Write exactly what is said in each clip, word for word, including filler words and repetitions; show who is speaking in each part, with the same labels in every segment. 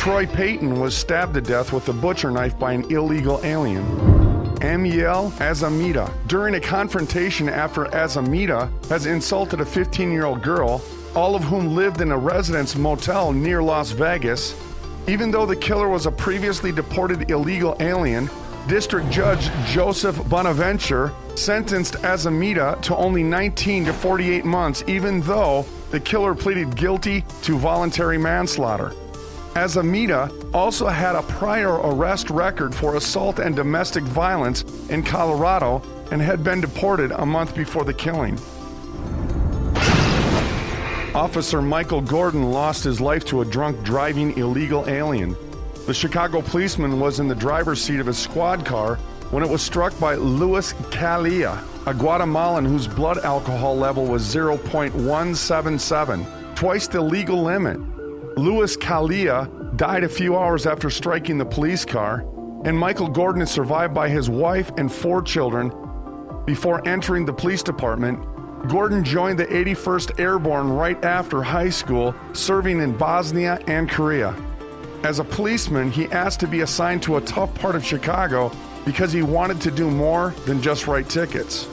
Speaker 1: Troy Payton was stabbed to death with a butcher knife by an illegal alien. Amiel Azamita. During a confrontation after Azamita has insulted a fifteen-year-old girl, all of whom lived in a residence motel near Las Vegas, even though the killer was a previously deported illegal alien, District Judge Joseph Bonaventure sentenced Azamita to only nineteen to forty-eight months, even though the killer pleaded guilty to voluntary manslaughter. Azamita also had a prior arrest record for assault and domestic violence in Colorado and had been deported a month before the killing. Officer Michael Gordon lost his life to a drunk driving illegal alien. The Chicago policeman was in the driver's seat of his squad car when it was struck by Luis Calia, a Guatemalan whose blood alcohol level was zero point one seven seven, twice the legal limit. Luis Calia died a few hours after striking the police car, and Michael Gordon is survived by his wife and four children. Before entering the police department, Gordon joined the eighty-first Airborne right after high school, serving in Bosnia and Korea. As a policeman, he asked to be assigned to a tough part of Chicago because he wanted to do more than just write tickets.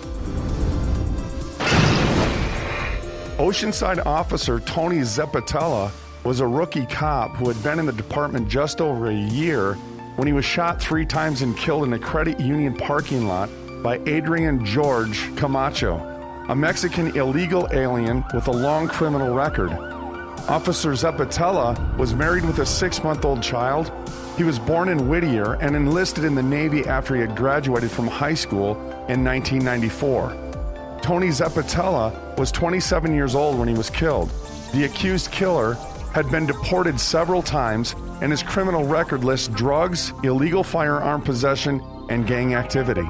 Speaker 1: Oceanside officer Tony Zeppatella was a rookie cop who had been in the department just over a year when he was shot three times and killed in a credit union parking lot by Adrian George Camacho, a Mexican illegal alien with a long criminal record. Officer Zeppatella was married with a six-month-old child. He was born in Whittier and enlisted in the Navy after he had graduated from high school in nineteen ninety-four. Tony Zeppatella was twenty-seven years old when he was killed. The accused killer had been deported several times, and his criminal record lists drugs, illegal firearm possession, and gang activity.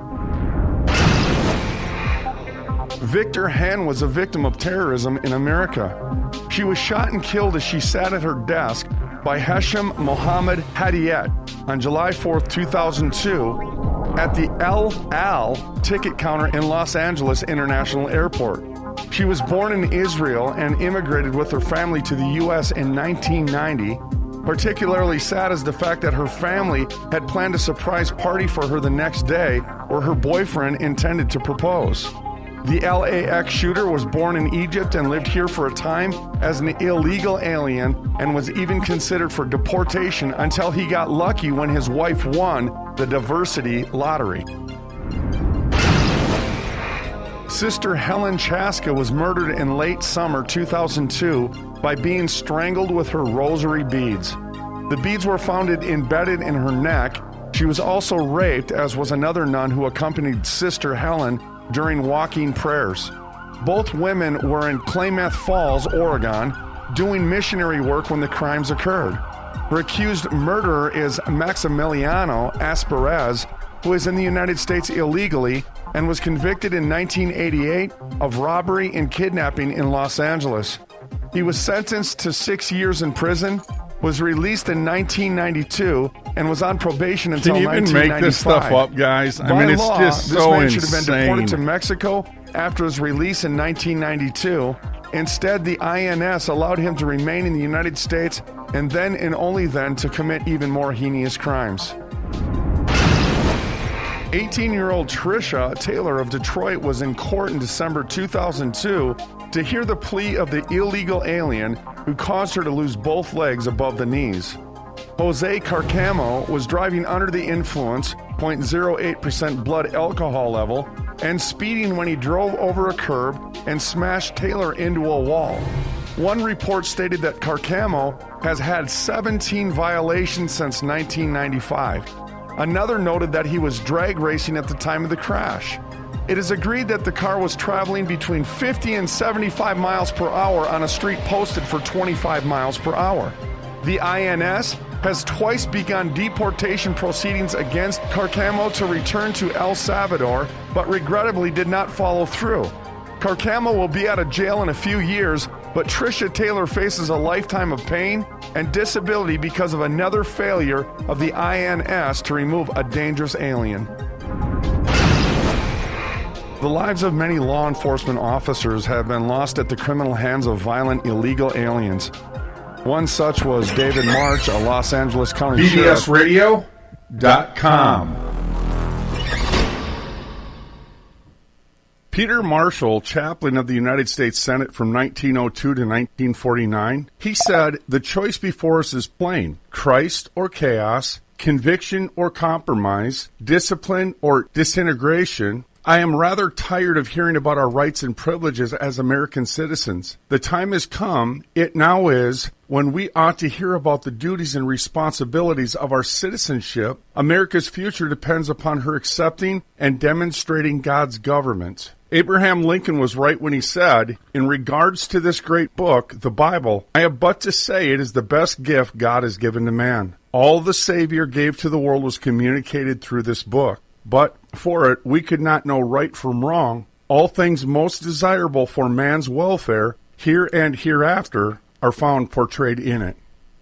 Speaker 1: Victor Henn was a victim of terrorism in America. She was shot and killed as she sat at her desk by Hesham Mohammed Hadiyet on July fourth, two thousand two, at the El Al ticket counter in Los Angeles International Airport. She was born in Israel and immigrated with her family to the U S in nineteen ninety. Particularly sad is the fact that her family had planned a surprise party for her the next day where her boyfriend intended to propose. The L A X shooter was born in Egypt and lived here for a time as an illegal alien and was even considered for deportation until he got lucky when his wife won the diversity lottery. Sister Helen Chaska was murdered in late summer two thousand two by being strangled with her rosary beads. The beads were found embedded in her neck. She was also raped, as was another nun who accompanied Sister Helen during walking prayers. Both women were in Klamath Falls, Oregon, doing missionary work when the crimes occurred. Her accused murderer is Maximiliano Asperez, who is in the United States illegally and was convicted in nineteen eighty-eight of robbery and kidnapping in Los Angeles. He was sentenced to six years in prison, was released in nineteen ninety-two, and was on probation until nineteen ninety-five.
Speaker 2: Can you even make this stuff up, guys? I
Speaker 1: By
Speaker 2: mean, it's
Speaker 1: law,
Speaker 2: just
Speaker 1: this
Speaker 2: so
Speaker 1: man
Speaker 2: insane.
Speaker 1: should have been deported to Mexico after his release in nineteen ninety-two. Instead, the I N S allowed him to remain in the United States and then and only then to commit even more heinous crimes. eighteen-year-old Trisha Taylor of Detroit was in court in December two thousand two to hear the plea of the illegal alien who caused her to lose both legs above the knees. Jose Carcamo was driving under the influence, zero point zero eight percent blood alcohol level, and speeding when he drove over a curb and smashed Taylor into a wall. One report stated that Carcamo has had seventeen violations since nineteen ninety-five. Another noted that he was drag racing at the time of the crash. It is agreed that the car was traveling between fifty and seventy-five miles per hour on a street posted for twenty-five miles per hour. The I N S has twice begun deportation proceedings against Carcamo to return to El Salvador, but regrettably did not follow through. Carcamo will be out of jail in a few years, but Trisha Taylor faces a lifetime of pain and disability because of another failure of the I N S to remove a dangerous alien. The lives of many law enforcement officers have been lost at the criminal hands of violent illegal aliens. One such was David March, a Los Angeles County
Speaker 2: B B S radio dot com.
Speaker 1: Peter Marshall, chaplain of the United States Senate from nineteen oh two to nineteen forty-nine, he said, "The choice before us is plain: Christ or chaos, conviction or compromise, discipline or disintegration. I am rather tired of hearing about our rights and privileges as American citizens. The time has come, it now is, when we ought to hear about the duties and responsibilities of our citizenship. America's future depends upon her accepting and demonstrating God's government." Abraham Lincoln was right when he said, "In regards to this great book, the Bible, I have but to say it is the best gift God has given to man. All the Savior gave to the world was communicated through this book. But for it, we could not know right from wrong. All things most desirable for man's welfare, here and hereafter, are found portrayed in it."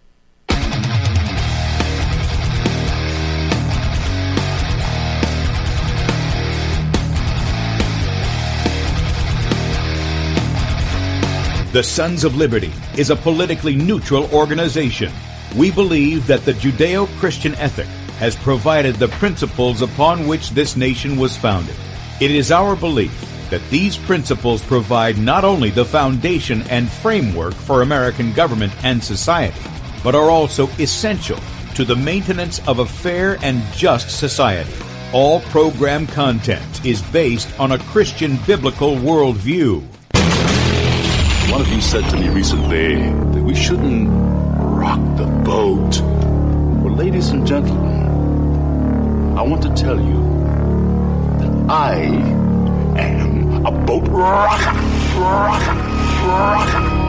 Speaker 3: The Sons of Liberty is a politically neutral organization. We believe that the Judeo-Christian ethic has provided the principles upon which this nation was founded. It is our belief that these principles provide not only the foundation and framework for American government and society, but are also essential to the maintenance of a fair and just society. All program content is based on a Christian biblical worldview.
Speaker 4: One of you said to me recently that we shouldn't rock the boat. Well, ladies and gentlemen, I want to tell you that I am a boat rocker, rocker, rocker.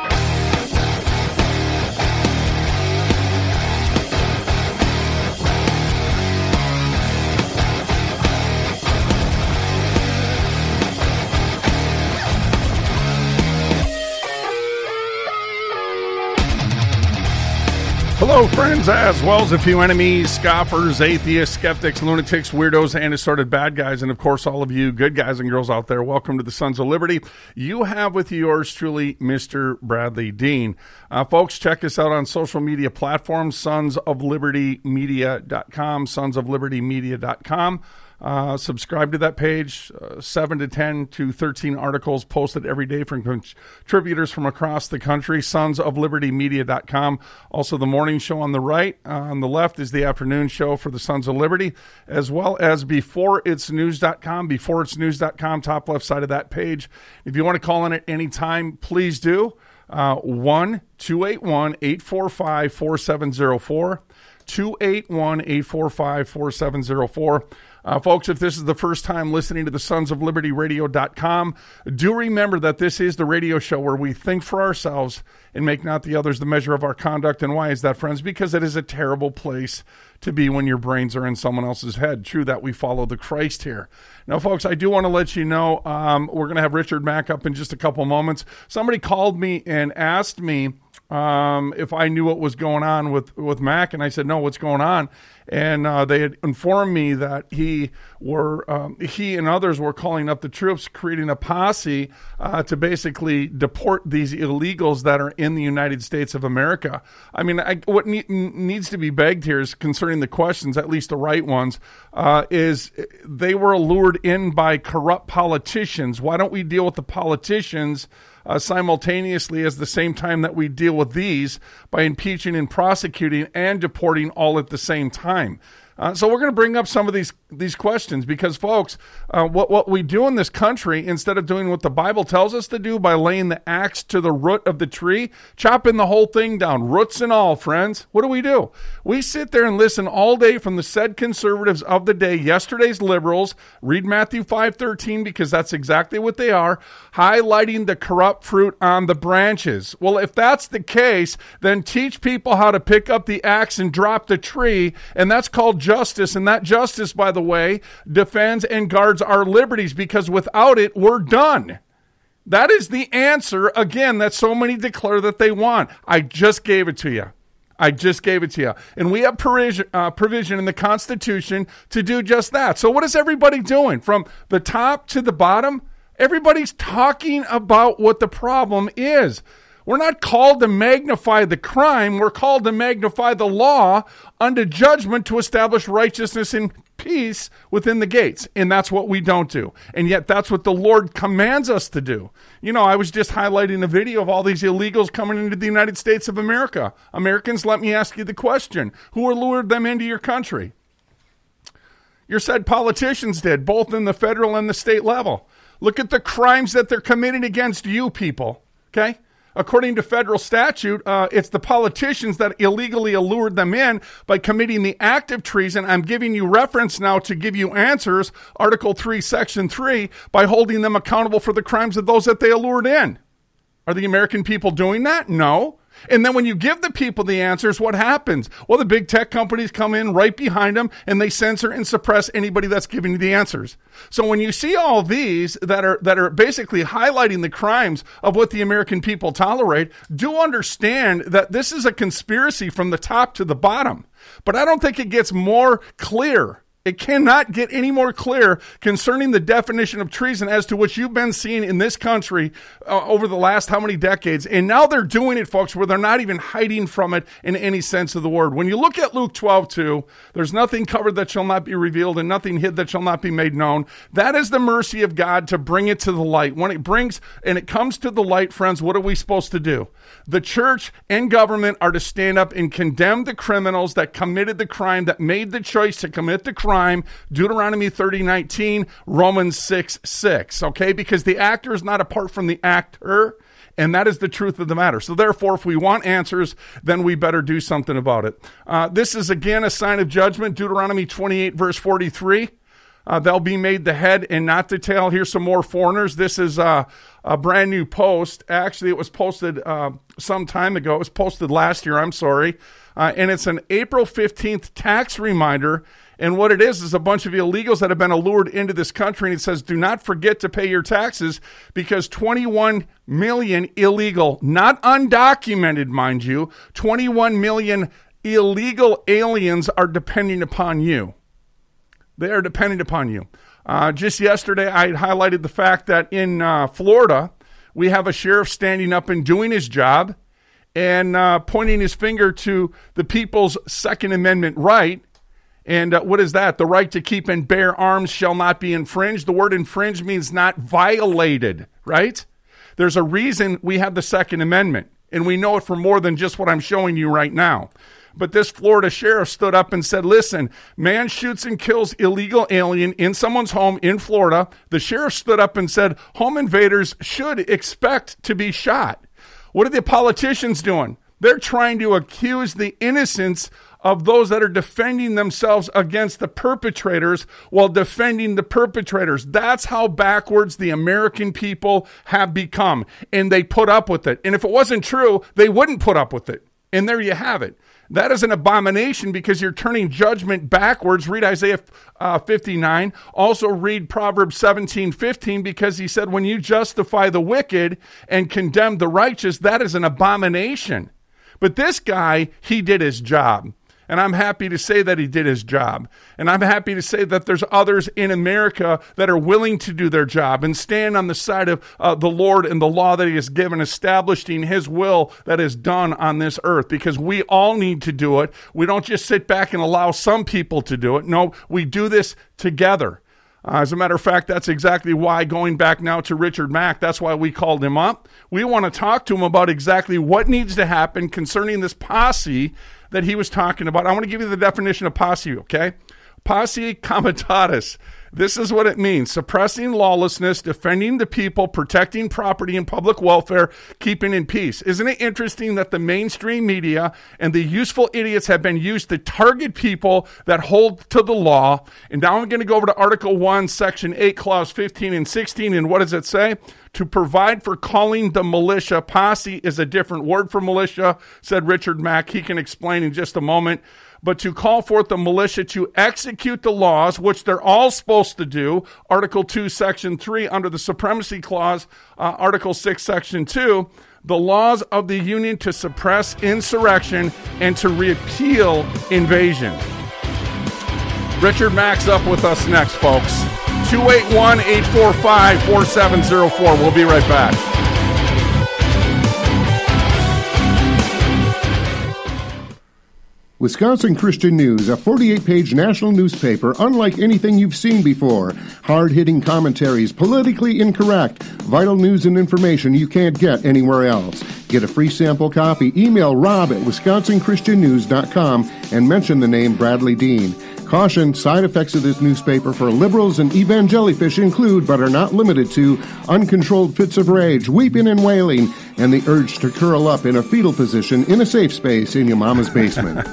Speaker 1: Hello, friends, as well as a few enemies, scoffers, atheists, skeptics, lunatics, weirdos, and assorted bad guys, and of course all of you good guys and girls out there. Welcome to the Sons of Liberty. You have with yours truly, Mister Bradley Dean. Uh, folks, check us out on social media platforms, sons of liberty media dot com, sons of liberty media dot com. Uh, subscribe to that page. Uh, seven to ten to thirteen articles posted every day from contributors from across the country. sons of liberty media dot com. Also, the morning show on the right. Uh, on the left is the afternoon show for the Sons of Liberty, as well as before its news dot com. before its news dot com, top left side of that page. If you want to call in at any time, please do. Uh, one two eight one, eight four five, four seven zero four. two eight one, eight four five, four seven zero four. Uh, folks, if this is the first time listening to the sons of liberty radio dot com, do remember that this is the radio show where we think for ourselves and make not the others the measure of our conduct. And why is that, friends? Because it is a terrible place to be when your brains are in someone else's head. True that we follow the Christ here. Now, folks, I do want to let you know, um, we're going to have Richard Mack up in just a couple moments. Somebody called me and asked me um, if I knew what was going on with, with Mack, and I said, no, what's going on? And uh, they had informed me that he were um, he and others were calling up the troops, creating a posse uh, to basically deport these illegals that are in the United States of America. I mean, I, what ne- needs to be begged here is concerning the questions, at least the right ones, uh, is they were lured in by corrupt politicians. Why don't we deal with the politicians Uh, simultaneously as the same time that we deal with these by impeaching and prosecuting and deporting all at the same time? Uh, so we're going to bring up some of these these questions because, folks, uh, what, what we do in this country, instead of doing what the Bible tells us to do by laying the axe to the root of the tree, chopping the whole thing down, roots and all, friends, what do we do? We sit there and listen all day from the said conservatives of the day, yesterday's liberals, read Matthew five thirteen because that's exactly what they are, highlighting the corrupt fruit on the branches. Well, if that's the case, then teach people how to pick up the axe and drop the tree, and that's called justice, and that justice, by the way, defends and guards our liberties, because without it, we're done. That is the answer, again, that so many declare that they want. I just gave it to you. I just gave it to you. And we have provision, uh, provision in the Constitution to do just that. So what is everybody doing? From the top to the bottom, everybody's talking about what the problem is. We're not called to magnify the crime. We're called to magnify the law unto judgment to establish righteousness and peace within the gates. And that's what we don't do. And yet that's what the Lord commands us to do. You know, I was just highlighting a video of all these illegals coming into the United States of America. Americans, let me ask you the question. Who lured them into your country? Your said politicians did, both in the federal and the state level. Look at the crimes that they're committing against you people, okay? According to federal statute, uh, it's the politicians that illegally allured them in by committing the act of treason. I'm giving you reference now to give you answers, Article three, Section three, by holding them accountable for the crimes of those that they allured in. Are the American people doing that? No. And then when you give the people the answers, what happens? Well, the big tech companies come in right behind them and they censor and suppress anybody that's giving you the answers. So when you see all these that are that are basically highlighting the crimes of what the American people tolerate, do understand that this is a conspiracy from the top to the bottom. But I don't think it gets more clear. It cannot get any more clear concerning the definition of treason as to what you've been seeing in this country uh, over the last how many decades. And now they're doing it, folks, where they're not even hiding from it in any sense of the word. When you look at Luke twelve two, there's nothing covered that shall not be revealed and nothing hid that shall not be made known. That is the mercy of God to bring it to the light. When it brings and it comes to the light, friends, what are we supposed to do? The church and government are to stand up and condemn the criminals that committed the crime, that made the choice to commit the crime. Crime, Deuteronomy thirty nineteen, Romans six six, okay? Because the actor is not apart from the actor, and that is the truth of the matter. So therefore, if we want answers, then we better do something about it. Uh, this is, again, a sign of judgment, Deuteronomy twenty-eight, verse forty-three. Uh, they'll be made the head and not the tail. Here's some more foreigners. This is uh, a brand new post. Actually, it was posted uh, some time ago. It was posted last year, I'm sorry. Uh, and it's an April fifteenth tax reminder. And what it is is a bunch of illegals that have been allured into this country. And it says, do not forget to pay your taxes because twenty-one million illegal, not undocumented, mind you, twenty-one million illegal aliens are depending upon you. They are dependent upon you. Uh, just yesterday, I had highlighted the fact that in uh, Florida, we have a sheriff standing up and doing his job and uh, pointing his finger to the people's Second Amendment right. And uh, what is that? The right to keep and bear arms shall not be infringed. The word infringed means not violated, right? There's a reason we have the Second Amendment, and we know it for more than just what I'm showing you right now. But this Florida sheriff stood up and said, listen, man shoots and kills illegal alien in someone's home in Florida. The sheriff stood up and said, home invaders should expect to be shot. What are the politicians doing? They're trying to accuse the innocents of those that are defending themselves against the perpetrators while defending the perpetrators. That's how backwards the American people have become. And they put up with it. And if it wasn't true, they wouldn't put up with it. And there you have it. That is an abomination because you're turning judgment backwards. Read Isaiah uh, fifty-nine. Also read Proverbs seventeen fifteen because he said, when you justify the wicked and condemn the righteous, that is an abomination. But this guy, he did his job. And I'm happy to say that he did his job. And I'm happy to say that there's others in America that are willing to do their job and stand on the side of uh, the Lord and the law that he has given, establishing his will that is done on this earth. Because we all need to do it. We don't just sit back and allow some people to do it. No, we do this together. Uh, as a matter of fact, that's exactly why, going back now to Richard Mack, that's why we called him up. We want to talk to him about exactly what needs to happen concerning this posse that he was talking about. I want to give you the definition of posse, okay? Posse comitatus. This is what it means. Suppressing lawlessness, defending the people, protecting property and public welfare, keeping in peace. Isn't it interesting that the mainstream media and the useful idiots have been used to target people that hold to the law? And now I'm going to go over to Article one, Section eight, Clause fifteen and sixteen. And what does it say? To provide for calling the militia. Posse is a different word for militia, said Richard Mack. He can explain in just a moment. But to call forth the militia to execute the laws, which they're all supposed to do, Article two, Section three, under the Supremacy Clause, uh, Article six, Section two, the laws of the Union to suppress insurrection and to repeal invasion. Richard Mack's up with us next, folks. two eight one, eight four five, four seven zero four. We'll be right back.
Speaker 5: Wisconsin Christian News, a forty-eight page national newspaper unlike anything you've seen before. Hard-hitting commentaries, politically incorrect, vital news and information you can't get anywhere else. Get a free sample copy. Email Rob at wisconsin christian news dot com and mention the name Bradley Dean. Caution, side effects of this newspaper for liberals and evangelifish include, but are not limited to, uncontrolled fits of rage, weeping and wailing, and the urge to curl up in a fetal position in a safe space in your mama's basement.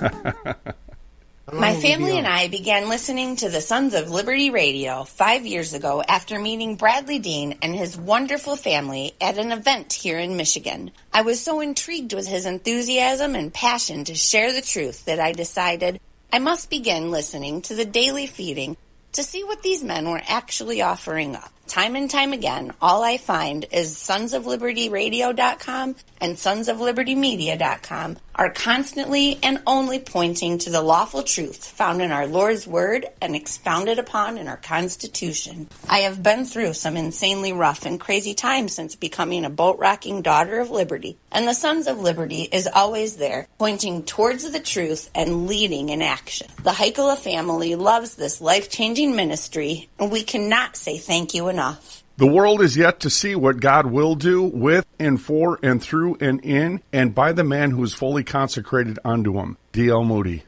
Speaker 6: My family and I began listening to the Sons of Liberty Radio five years ago after meeting Bradley Dean and his wonderful family at an event here in Michigan. I was so intrigued with his enthusiasm and passion to share the truth that I decided I must begin listening to the daily feeding to see what these men were actually offering up. Time and time again, all I find is sons of liberty radio dot com and sons of liberty media dot com are constantly and only pointing to the lawful truth found in our Lord's Word and expounded upon in our Constitution. I have been through some insanely rough and crazy times since becoming a boat-rocking daughter of liberty, and the Sons of Liberty is always there, pointing towards the truth and leading in action. The Heikela family loves this life-changing ministry, and we cannot say thank you enough.
Speaker 1: The world is yet to see what God will do with and for and through and in and by the man who is fully consecrated unto him. D L. Moody.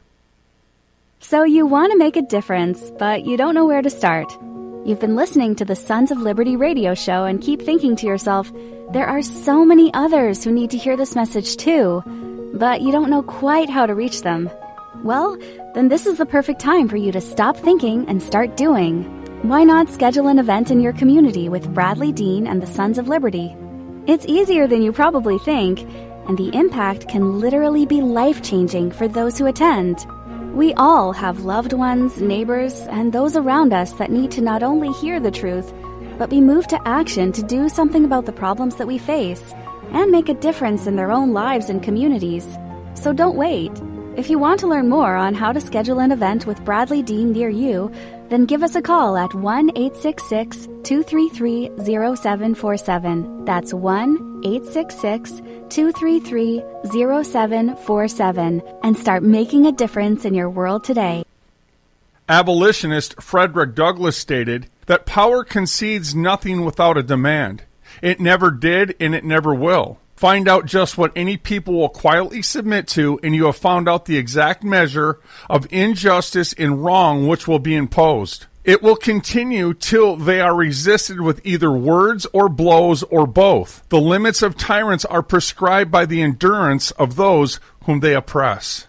Speaker 7: So you want to make a difference, but you don't know where to start. You've been listening to the Sons of Liberty radio show and keep thinking to yourself, there are so many others who need to hear this message too, but you don't know quite how to reach them. Well, then this is the perfect time for you to stop thinking and start doing. Why not schedule an event in your community with Bradley Dean and the Sons of Liberty? It's easier than you probably think, and the impact can literally be life-changing for those who attend. We all have loved ones, neighbors, and those around us that need to not only hear the truth, but be moved to action to do something about the problems that we face and make a difference in their own lives and communities. So don't wait. If you want to learn more on how to schedule an event with Bradley Dean near you, then give us a call at one eight six six, two three three, zero seven four seven. That's one eight six six, two three three, zero seven four seven and start making a difference in your world today.
Speaker 1: Abolitionist Frederick Douglass stated that power concedes nothing without a demand. It never did, and it never will. Find out just what any people will quietly submit to, and you have found out the exact measure of injustice and wrong which will be imposed. It will continue till they are resisted with either words or blows or both. The limits of tyrants are prescribed by the endurance of those whom they oppress.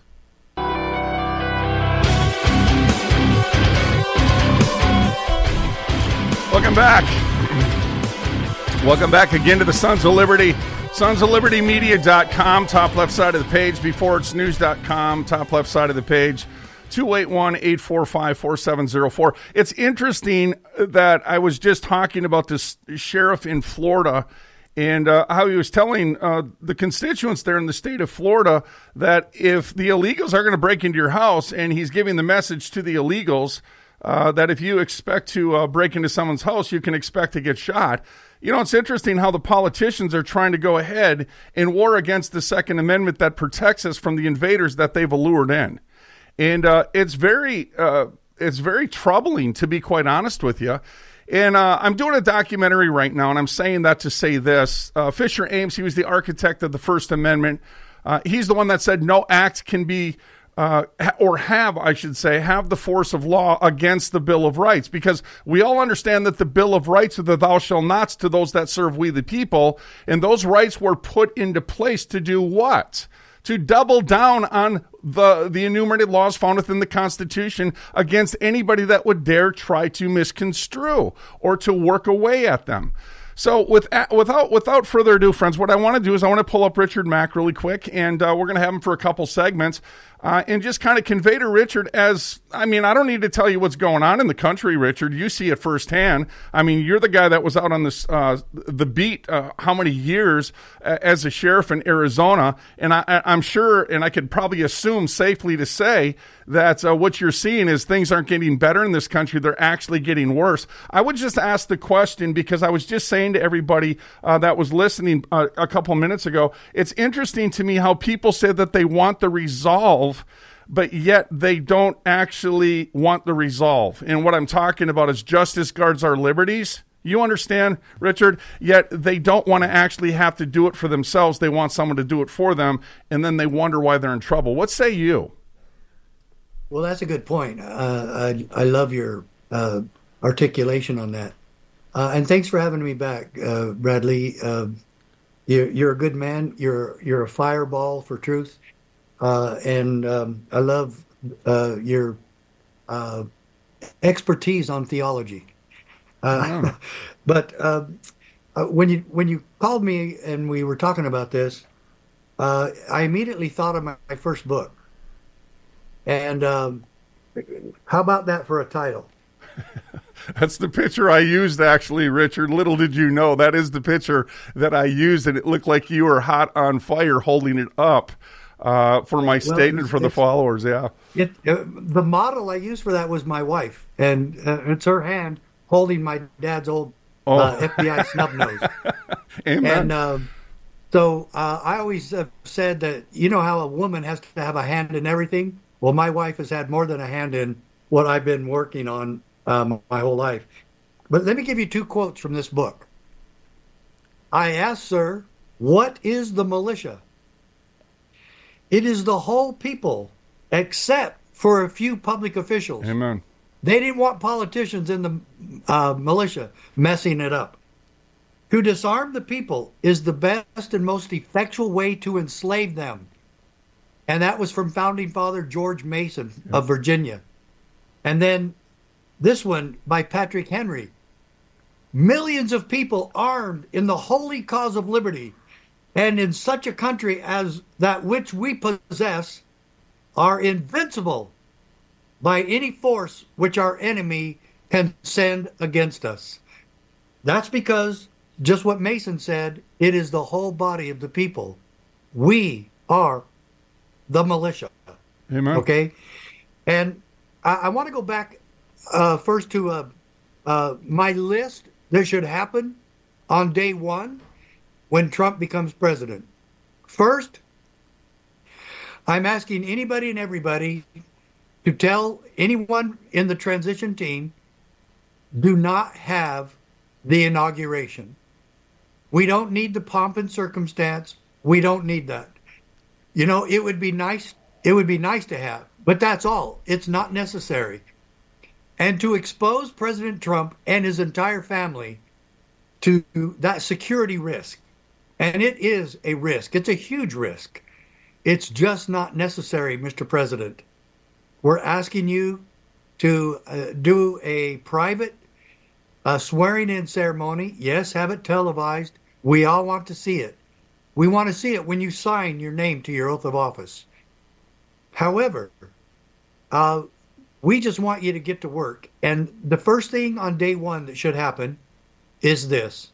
Speaker 1: Welcome back. Welcome back again to the Sons of Liberty. sons of liberty media dot com, top left side of the page, before it's news dot com, top left side of the page, two eight one, eight four five, four seven zero four. It's interesting that I was just talking about this sheriff in Florida and uh, how he was telling uh, the constituents there in the state of Florida that if the illegals are going to break into your house, and he's giving the message to the illegals uh, that if you expect to uh, break into someone's house, you can expect to get shot. You know, it's interesting how the politicians are trying to go ahead and war against the Second Amendment that protects us from the invaders that they've allured in. And uh, it's very uh, it's very troubling, to be quite honest with you. And uh, I'm doing a documentary right now, and I'm saying that to say this. Uh, Fisher Ames, he was the architect of the First Amendment. Uh, he's the one that said no act can be Uh, or have, I should say, have the force of law against the Bill of Rights, because we all understand that the Bill of Rights are the thou shalt nots to those that serve we the people, and those rights were put into place to do what? To double down on the, the enumerated laws found within the Constitution against anybody that would dare try to misconstrue or to work away at them. So with, without without further ado, friends, what I want to do is I want to pull up Richard Mack really quick, and uh, we're going to have him for a couple segments uh, and just kind of convey to Richard as, I mean, I don't need to tell you what's going on in the country, Richard. You see it firsthand. I mean, you're the guy that was out on this uh, the beat uh, how many years uh, as a sheriff in Arizona, and I, I'm sure, and I could probably assume safely to say that uh, what you're seeing is things aren't getting better in this country. They're actually getting worse. I would just ask the question, because I was just saying to everybody uh, that was listening uh, a couple minutes ago, it's interesting to me how people say that they want the resolve, but yet they don't actually want the resolve. And what I'm talking about is justice guards our liberties. You understand, Richard? Yet they don't want to actually have to do it for themselves. They want someone to do it for them, and then they wonder why they're in trouble. What say you?
Speaker 8: Well, that's a good point. Uh, I, I love your uh, articulation on that. Uh, and thanks for having me back, uh, Bradley. Uh, you're, you're a good man. You're you're a fireball for truth. Uh, and um, I love uh, your uh, expertise on theology. Uh, oh. But uh, uh, when you when you called me and we were talking about this, uh, I immediately thought of my, my first book. And um, how about that for a title?
Speaker 1: That's the picture I used, actually, Richard. Little did you know, that is the picture that I used, and it looked like you were hot on fire holding it up uh, for my well, statement for the followers, yeah.
Speaker 8: It, uh, the model I used for that was my wife, and uh, it's her hand holding my dad's old oh. uh, F B I snub nose.
Speaker 1: Amen.
Speaker 8: And uh, so uh, I always uh, said that, you know how a woman has to have a hand in everything? Well, my wife has had more than a hand in what I've been working on um, my whole life. But let me give you two quotes from this book. I asked, sir, what is the militia? It is the whole people, except for a few public officials.
Speaker 1: Amen.
Speaker 8: They didn't want politicians in the uh, militia messing it up. To disarm the people is the best and most effectual way to enslave them. And that was from founding father George Mason of Virginia. And then this one by Patrick Henry. Millions of people armed in the holy cause of liberty and in such a country as that which we possess are invincible by any force which our enemy can send against us. That's because, just what Mason said, it is the whole body of the people. We are the militia.
Speaker 1: Amen.
Speaker 8: Okay? And I, I want to go back uh, first to uh, uh, my list that should happen on day one when Trump becomes president. First, I'm asking anybody and everybody to tell anyone in the transition team, do not have the inauguration. We don't need the pomp and circumstance. We don't need that. You know, it would be nice. It would be nice to have, but that's all. It's not necessary. And to expose President Trump and his entire family to that security risk, and it is a risk. It's a huge risk. It's just not necessary, Mister President. We're asking you to uh, do a private uh, swearing-in ceremony. Yes, have it televised. We all want to see it. We want to see it when you sign your name to your oath of office. However, uh, we just want you to get to work. And the first thing on day one that should happen is this.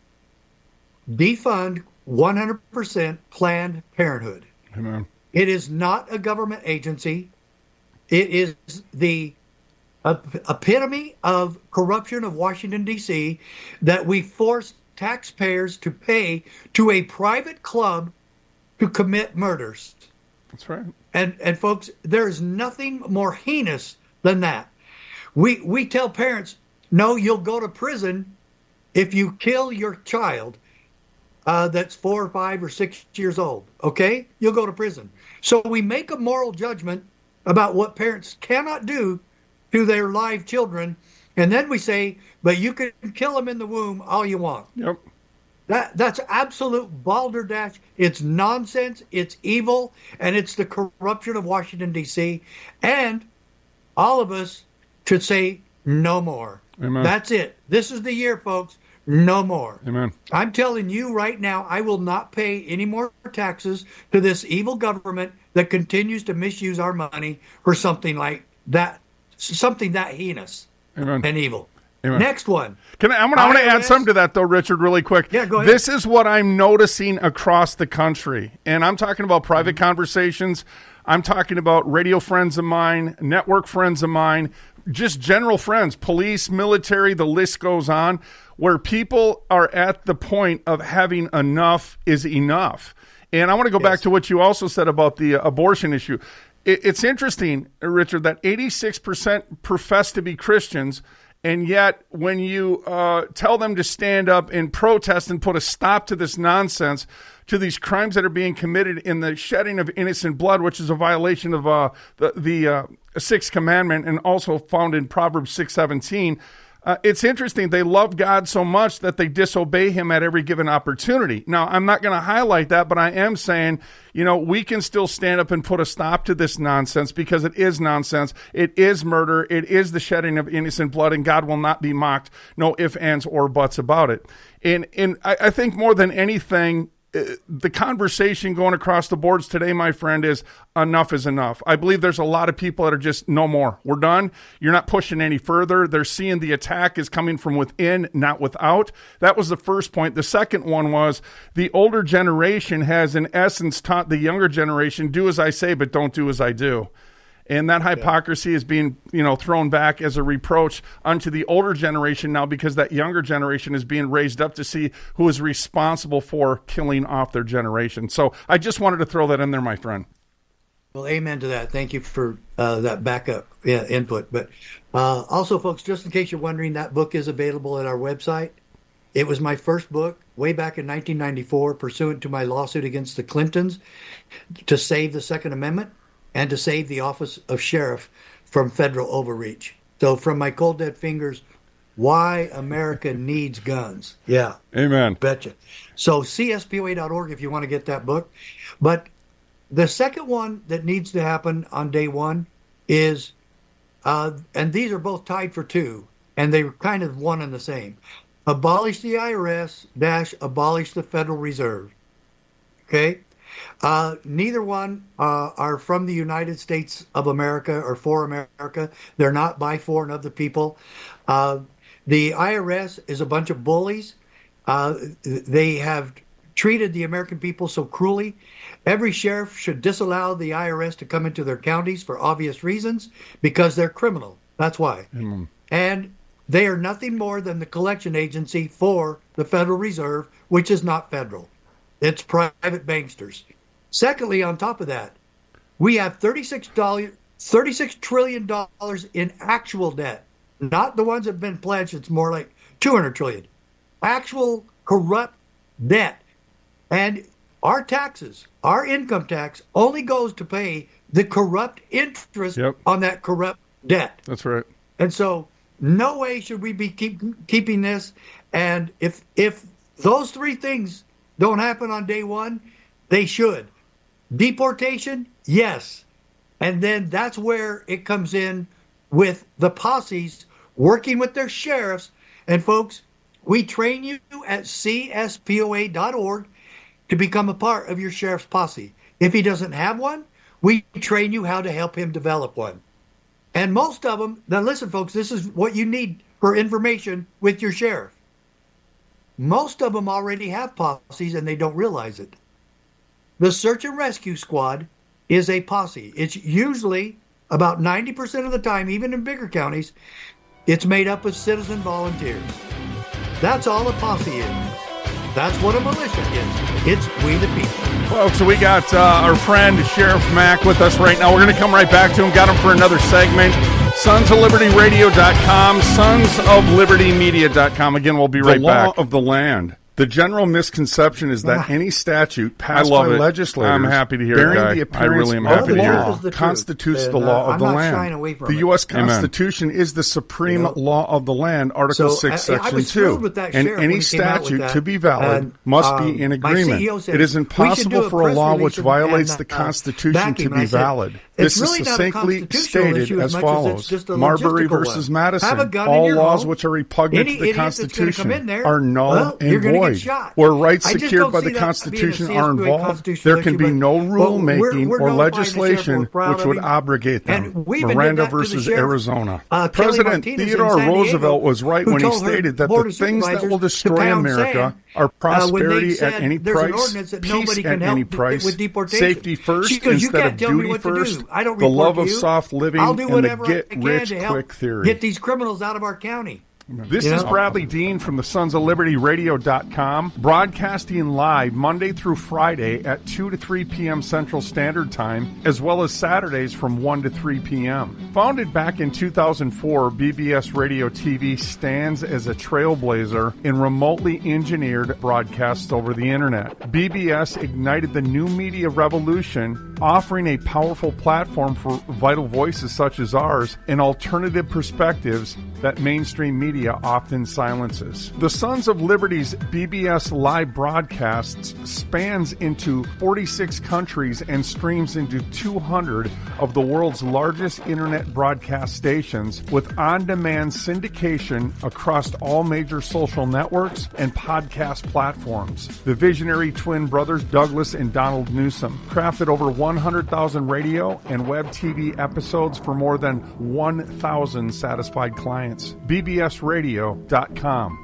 Speaker 8: Defund one hundred percent Planned Parenthood.
Speaker 1: Amen.
Speaker 8: It is not a government agency. It is the epitome of corruption of Washington, D C, that we force taxpayers to pay to a private club to commit murders.
Speaker 1: That's right.
Speaker 8: And and folks, there is nothing more heinous than that. We we tell parents, no, you'll go to prison if you kill your child uh, that's four or five or six years old. Okay? You'll go to prison. So we make a moral judgment about what parents cannot do to their live children, and then we say, but you can kill them in the womb all you want.
Speaker 1: Yep.
Speaker 8: That that's absolute balderdash. It's nonsense. It's evil, and it's the corruption of Washington, D C. And all of us should say no more.
Speaker 1: Amen.
Speaker 8: That's it. This is the year, folks. No more.
Speaker 1: Amen.
Speaker 8: I'm telling you right now, I will not pay any more taxes to this evil government that continues to misuse our money for something like that, something that heinous
Speaker 1: Amen.
Speaker 8: and evil.
Speaker 1: Amen.
Speaker 8: Next one.
Speaker 1: Can I, I'm going to add something to that, though, Richard, really quick.
Speaker 8: Yeah, go ahead.
Speaker 1: This is what I'm noticing across the country. And I'm talking about private mm-hmm. conversations. I'm talking about radio friends of mine, network friends of mine, just general friends, police, military, the list goes on, where people are at the point of having enough is enough. And I want to go yes. back to what you also said about the uh, abortion issue. it, it's interesting, Richard, that eighty-six percent profess to be Christians, and yet when you uh, tell them to stand up and protest and put a stop to this nonsense, to these crimes that are being committed in the shedding of innocent blood, which is a violation of uh, the, the uh, Sixth Commandment and also found in Proverbs six seventeen, Uh, it's interesting. They love God so much that they disobey him at every given opportunity. Now, I'm not going to highlight that, but I am saying, you know, we can still stand up and put a stop to this nonsense because it is nonsense. It is murder. It is the shedding of innocent blood, and God will not be mocked. No ifs, ands, or buts about it. And, and I, I think more than anything, the conversation going across the boards today, my friend, is enough is enough. I believe there's a lot of people that are just, no more. We're done. You're not pushing any further. They're seeing the attack is coming from within, not without. That was the first point. The second one was the older generation has, in essence, taught the younger generation, do as I say, but don't do as I do. And that hypocrisy is being, you know, thrown back as a reproach onto the older generation now because that younger generation is being raised up to see who is responsible for killing off their generation. So I just wanted to throw that in there, my friend.
Speaker 8: Well, amen to that. Thank you for uh, that backup yeah, input. But uh, also, folks, just in case you're wondering, that book is available at our website. It was my first book way back in nineteen ninety-four, pursuant to my lawsuit against the Clintons to save the Second Amendment and to save the office of sheriff from federal overreach. So from my cold dead fingers, why America needs guns. Yeah.
Speaker 1: Amen.
Speaker 8: Betcha. So C S P O A dot org if you want to get that book. But the second one that needs to happen on day one is, uh, and these are both tied for two, and they're kind of one and the same. Abolish the I R S dash abolish the Federal Reserve. Okay? Uh, neither one uh, are from the United States of America or for America. They're not by, for, and of the people. Uh, the I R S is a bunch of bullies. Uh, they have treated the American people so cruelly. Every sheriff should disallow the I R S to come into their counties for obvious reasons because they're criminal. That's why. Mm. And they are nothing more than the collection agency for the Federal Reserve, which is not federal. It's private banksters. Secondly, on top of that, we have thirty-six trillion dollars in actual debt. Not the ones that have been pledged. It's more like two hundred trillion dollars. Actual corrupt debt. And our taxes, our income tax, only goes to pay the corrupt interest yep. on that corrupt debt.
Speaker 1: That's right.
Speaker 8: And so no way should we be keep, keeping this. And if if those three things don't happen on day one, they should. Deportation, yes. And then that's where it comes in with the posses working with their sheriffs. And folks, we train you at C S P O A dot org to become a part of your sheriff's posse. If he doesn't have one, we train you how to help him develop one. And most of them, now listen, folks, this is what you need for information with your sheriff. Most of them already have posses and they don't realize it. The search and rescue squad is a posse. It's usually about ninety percent of the time, even in bigger counties, it's made up of citizen volunteers. That's all a posse is. That's what a militia is. It's we the people.
Speaker 1: Well, so we got uh, our friend Sheriff Mack with us right now. We're going to come right back to him. Got him for another segment. Sons of Liberty Radio dot com, Sons of Liberty Media dot com. Again, we'll be right
Speaker 2: the
Speaker 1: back.
Speaker 2: Law of the land.
Speaker 1: The general misconception is that any statute passed by
Speaker 2: it.
Speaker 1: legislators
Speaker 2: I'm happy to hear
Speaker 1: bearing
Speaker 2: it, Guy.
Speaker 1: the appearance
Speaker 2: I really am
Speaker 1: of
Speaker 2: happy to hear
Speaker 1: law
Speaker 8: it.
Speaker 1: constitutes
Speaker 8: and,
Speaker 1: the law
Speaker 8: uh,
Speaker 1: of the
Speaker 8: I'm not
Speaker 1: land.
Speaker 8: shying away from
Speaker 1: The
Speaker 8: it.
Speaker 1: U S
Speaker 2: Amen.
Speaker 1: Constitution is the supreme
Speaker 8: You know?
Speaker 1: law of the land, Article
Speaker 8: So,
Speaker 1: six,
Speaker 8: I- I
Speaker 1: Section
Speaker 8: was
Speaker 1: two.
Speaker 8: thrilled with that
Speaker 1: And
Speaker 8: sheriff
Speaker 1: any
Speaker 8: when he came out with
Speaker 1: statute
Speaker 8: that.
Speaker 1: to be valid
Speaker 8: And,
Speaker 1: must
Speaker 8: um,
Speaker 1: be in
Speaker 8: my
Speaker 1: agreement.
Speaker 8: C E O said,
Speaker 1: It is
Speaker 8: "We should
Speaker 1: impossible
Speaker 8: do a
Speaker 1: for a
Speaker 8: press
Speaker 1: law
Speaker 8: release
Speaker 1: which
Speaker 8: and-
Speaker 1: violates
Speaker 8: and,
Speaker 1: the
Speaker 8: uh,
Speaker 1: Constitution
Speaker 8: back
Speaker 1: to
Speaker 8: him."
Speaker 1: be
Speaker 8: And I said,
Speaker 1: valid.
Speaker 8: "It's
Speaker 1: This
Speaker 8: really
Speaker 1: is
Speaker 8: not a
Speaker 1: succinctly
Speaker 8: constitutional
Speaker 1: stated
Speaker 8: issue
Speaker 1: as
Speaker 8: as much as it's
Speaker 1: follows.
Speaker 8: just a
Speaker 1: Marbury
Speaker 8: logistical
Speaker 1: versus
Speaker 8: one.
Speaker 1: Madison.
Speaker 8: Have a gun in
Speaker 1: All
Speaker 8: your
Speaker 1: laws
Speaker 8: home.
Speaker 1: which are repugnant
Speaker 8: Any
Speaker 1: to the
Speaker 8: idiot that's gonna
Speaker 1: Constitution
Speaker 8: come in there,
Speaker 1: are null
Speaker 8: well,
Speaker 1: and
Speaker 8: you're gonna get
Speaker 1: void.
Speaker 8: shot.
Speaker 1: Where rights
Speaker 8: I just
Speaker 1: secured
Speaker 8: don't
Speaker 1: by
Speaker 8: see
Speaker 1: the
Speaker 8: that being a
Speaker 1: Constitution
Speaker 8: C S P
Speaker 1: are
Speaker 8: O A
Speaker 1: involved,
Speaker 8: constitutional
Speaker 1: there can
Speaker 8: issue,
Speaker 1: be
Speaker 8: but,
Speaker 1: no
Speaker 8: well,
Speaker 1: rulemaking
Speaker 8: we're- we're
Speaker 1: or
Speaker 8: notifying the sheriff,
Speaker 1: legislation
Speaker 8: we're proud
Speaker 1: which
Speaker 8: of
Speaker 1: would
Speaker 8: him.
Speaker 1: abrogate them.
Speaker 8: And we even did
Speaker 1: Miranda
Speaker 8: that to the
Speaker 1: versus
Speaker 8: sheriff,
Speaker 1: Arizona.
Speaker 8: uh, Kelly
Speaker 1: President
Speaker 8: Martinez in
Speaker 1: Theodore
Speaker 8: San Diego,
Speaker 1: Roosevelt was right
Speaker 8: who
Speaker 1: when he
Speaker 8: told her
Speaker 1: stated that
Speaker 8: board
Speaker 1: the
Speaker 8: of
Speaker 1: things that
Speaker 8: supervisors
Speaker 1: will
Speaker 8: to
Speaker 1: destroy
Speaker 8: pound
Speaker 1: America
Speaker 8: sand,
Speaker 1: are
Speaker 8: uh, when they
Speaker 1: prosperity
Speaker 8: said
Speaker 1: at any
Speaker 8: there's an
Speaker 1: price,
Speaker 8: ordinance that
Speaker 1: peace
Speaker 8: nobody
Speaker 1: at
Speaker 8: can help
Speaker 1: any
Speaker 8: with-
Speaker 1: price,
Speaker 8: with deportation.
Speaker 1: safety first
Speaker 8: She goes, "You
Speaker 1: instead
Speaker 8: can't
Speaker 1: of
Speaker 8: tell me
Speaker 1: duty
Speaker 8: what to do.
Speaker 1: first,
Speaker 8: I don't
Speaker 1: the
Speaker 8: report
Speaker 1: love
Speaker 8: to
Speaker 1: of
Speaker 8: you.
Speaker 1: soft living,
Speaker 8: I'll do
Speaker 1: and the
Speaker 8: whatever I
Speaker 1: get
Speaker 8: can
Speaker 1: rich
Speaker 8: to help
Speaker 1: quick theory."
Speaker 8: get these criminals out of our county."
Speaker 1: This
Speaker 8: You
Speaker 1: is
Speaker 8: know?
Speaker 1: Bradley Dean from the Sons of Liberty Radio dot com, broadcasting live Monday through Friday at two to three p.m. Central Standard Time, as well as Saturdays from one to three p.m. Founded back in two thousand four, B B S Radio T V stands as a trailblazer in remotely engineered broadcasts over the Internet. B B S ignited the new media revolution, offering a powerful platform for vital voices such as ours and alternative perspectives that mainstream media often silences. The Sons of Liberty's B B S live broadcasts spans into forty-six countries and streams into two hundred of the world's largest internet broadcast stations, with on-demand syndication across all major social networks and podcast platforms. The visionary twin brothers Douglas and Donald Newsom crafted over one hundred thousand radio and web T V episodes for more than one thousand satisfied clients. B B S Radio dot com.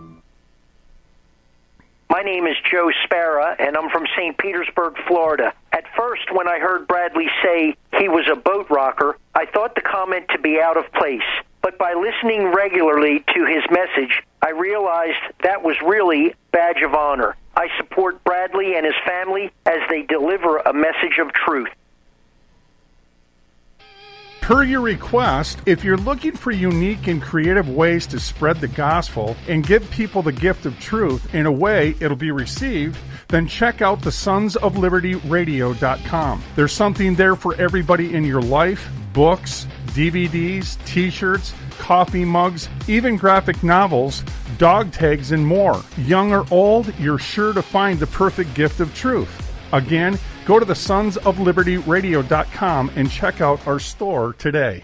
Speaker 9: My name is Joe Sparra, and I'm from Saint Petersburg, Florida. At first, when I heard Bradley say he was a boat rocker, I thought the comment to be out of place. But by listening regularly to his message, I realized that was really badge of honor. I support Bradley and his family as they deliver a message of truth.
Speaker 1: Per your request, if you're looking for unique and creative ways to spread the gospel and give people the gift of truth in a way it'll be received, then check out the Sons of Liberty Radio dot com. There's something there for everybody in your life: books, D V Ds, t-shirts, coffee mugs, even graphic novels, dog tags, and more. Young or old, you're sure to find the perfect gift of truth. Again, go to the Sons of Liberty Radio dot com and check out our store today.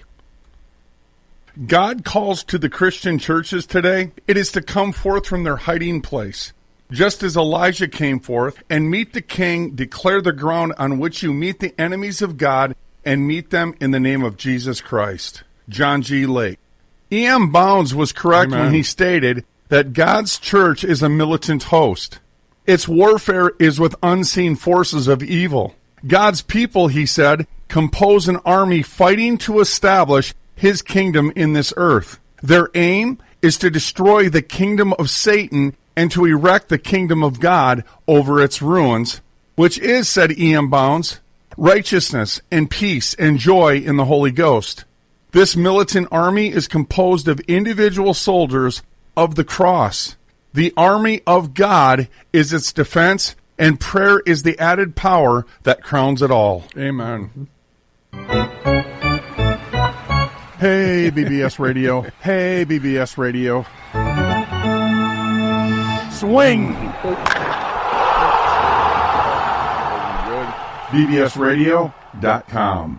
Speaker 1: God calls to the Christian churches today. It is to come forth from their hiding place. Just as Elijah came forth and meet the king, declare the ground on which you meet the enemies of God and meet them in the name of Jesus Christ. John G. Lake. E M. Bounds was correct
Speaker 2: Amen.
Speaker 1: when he stated that God's church is a militant host. Its warfare is with unseen forces of evil. God's people, he said, compose an army fighting to establish his kingdom in this earth. Their aim is to destroy the kingdom of Satan and to erect the kingdom of God over its ruins, which is, said E M. Bounds, righteousness and peace and joy in the Holy Ghost. This militant army is composed of individual soldiers of the cross. The army of God is its defense, and prayer is the added power that crowns it all.
Speaker 2: Amen.
Speaker 1: Hey, B B S Radio. Hey, B B S Radio. Swing!
Speaker 2: B B S Radio dot com.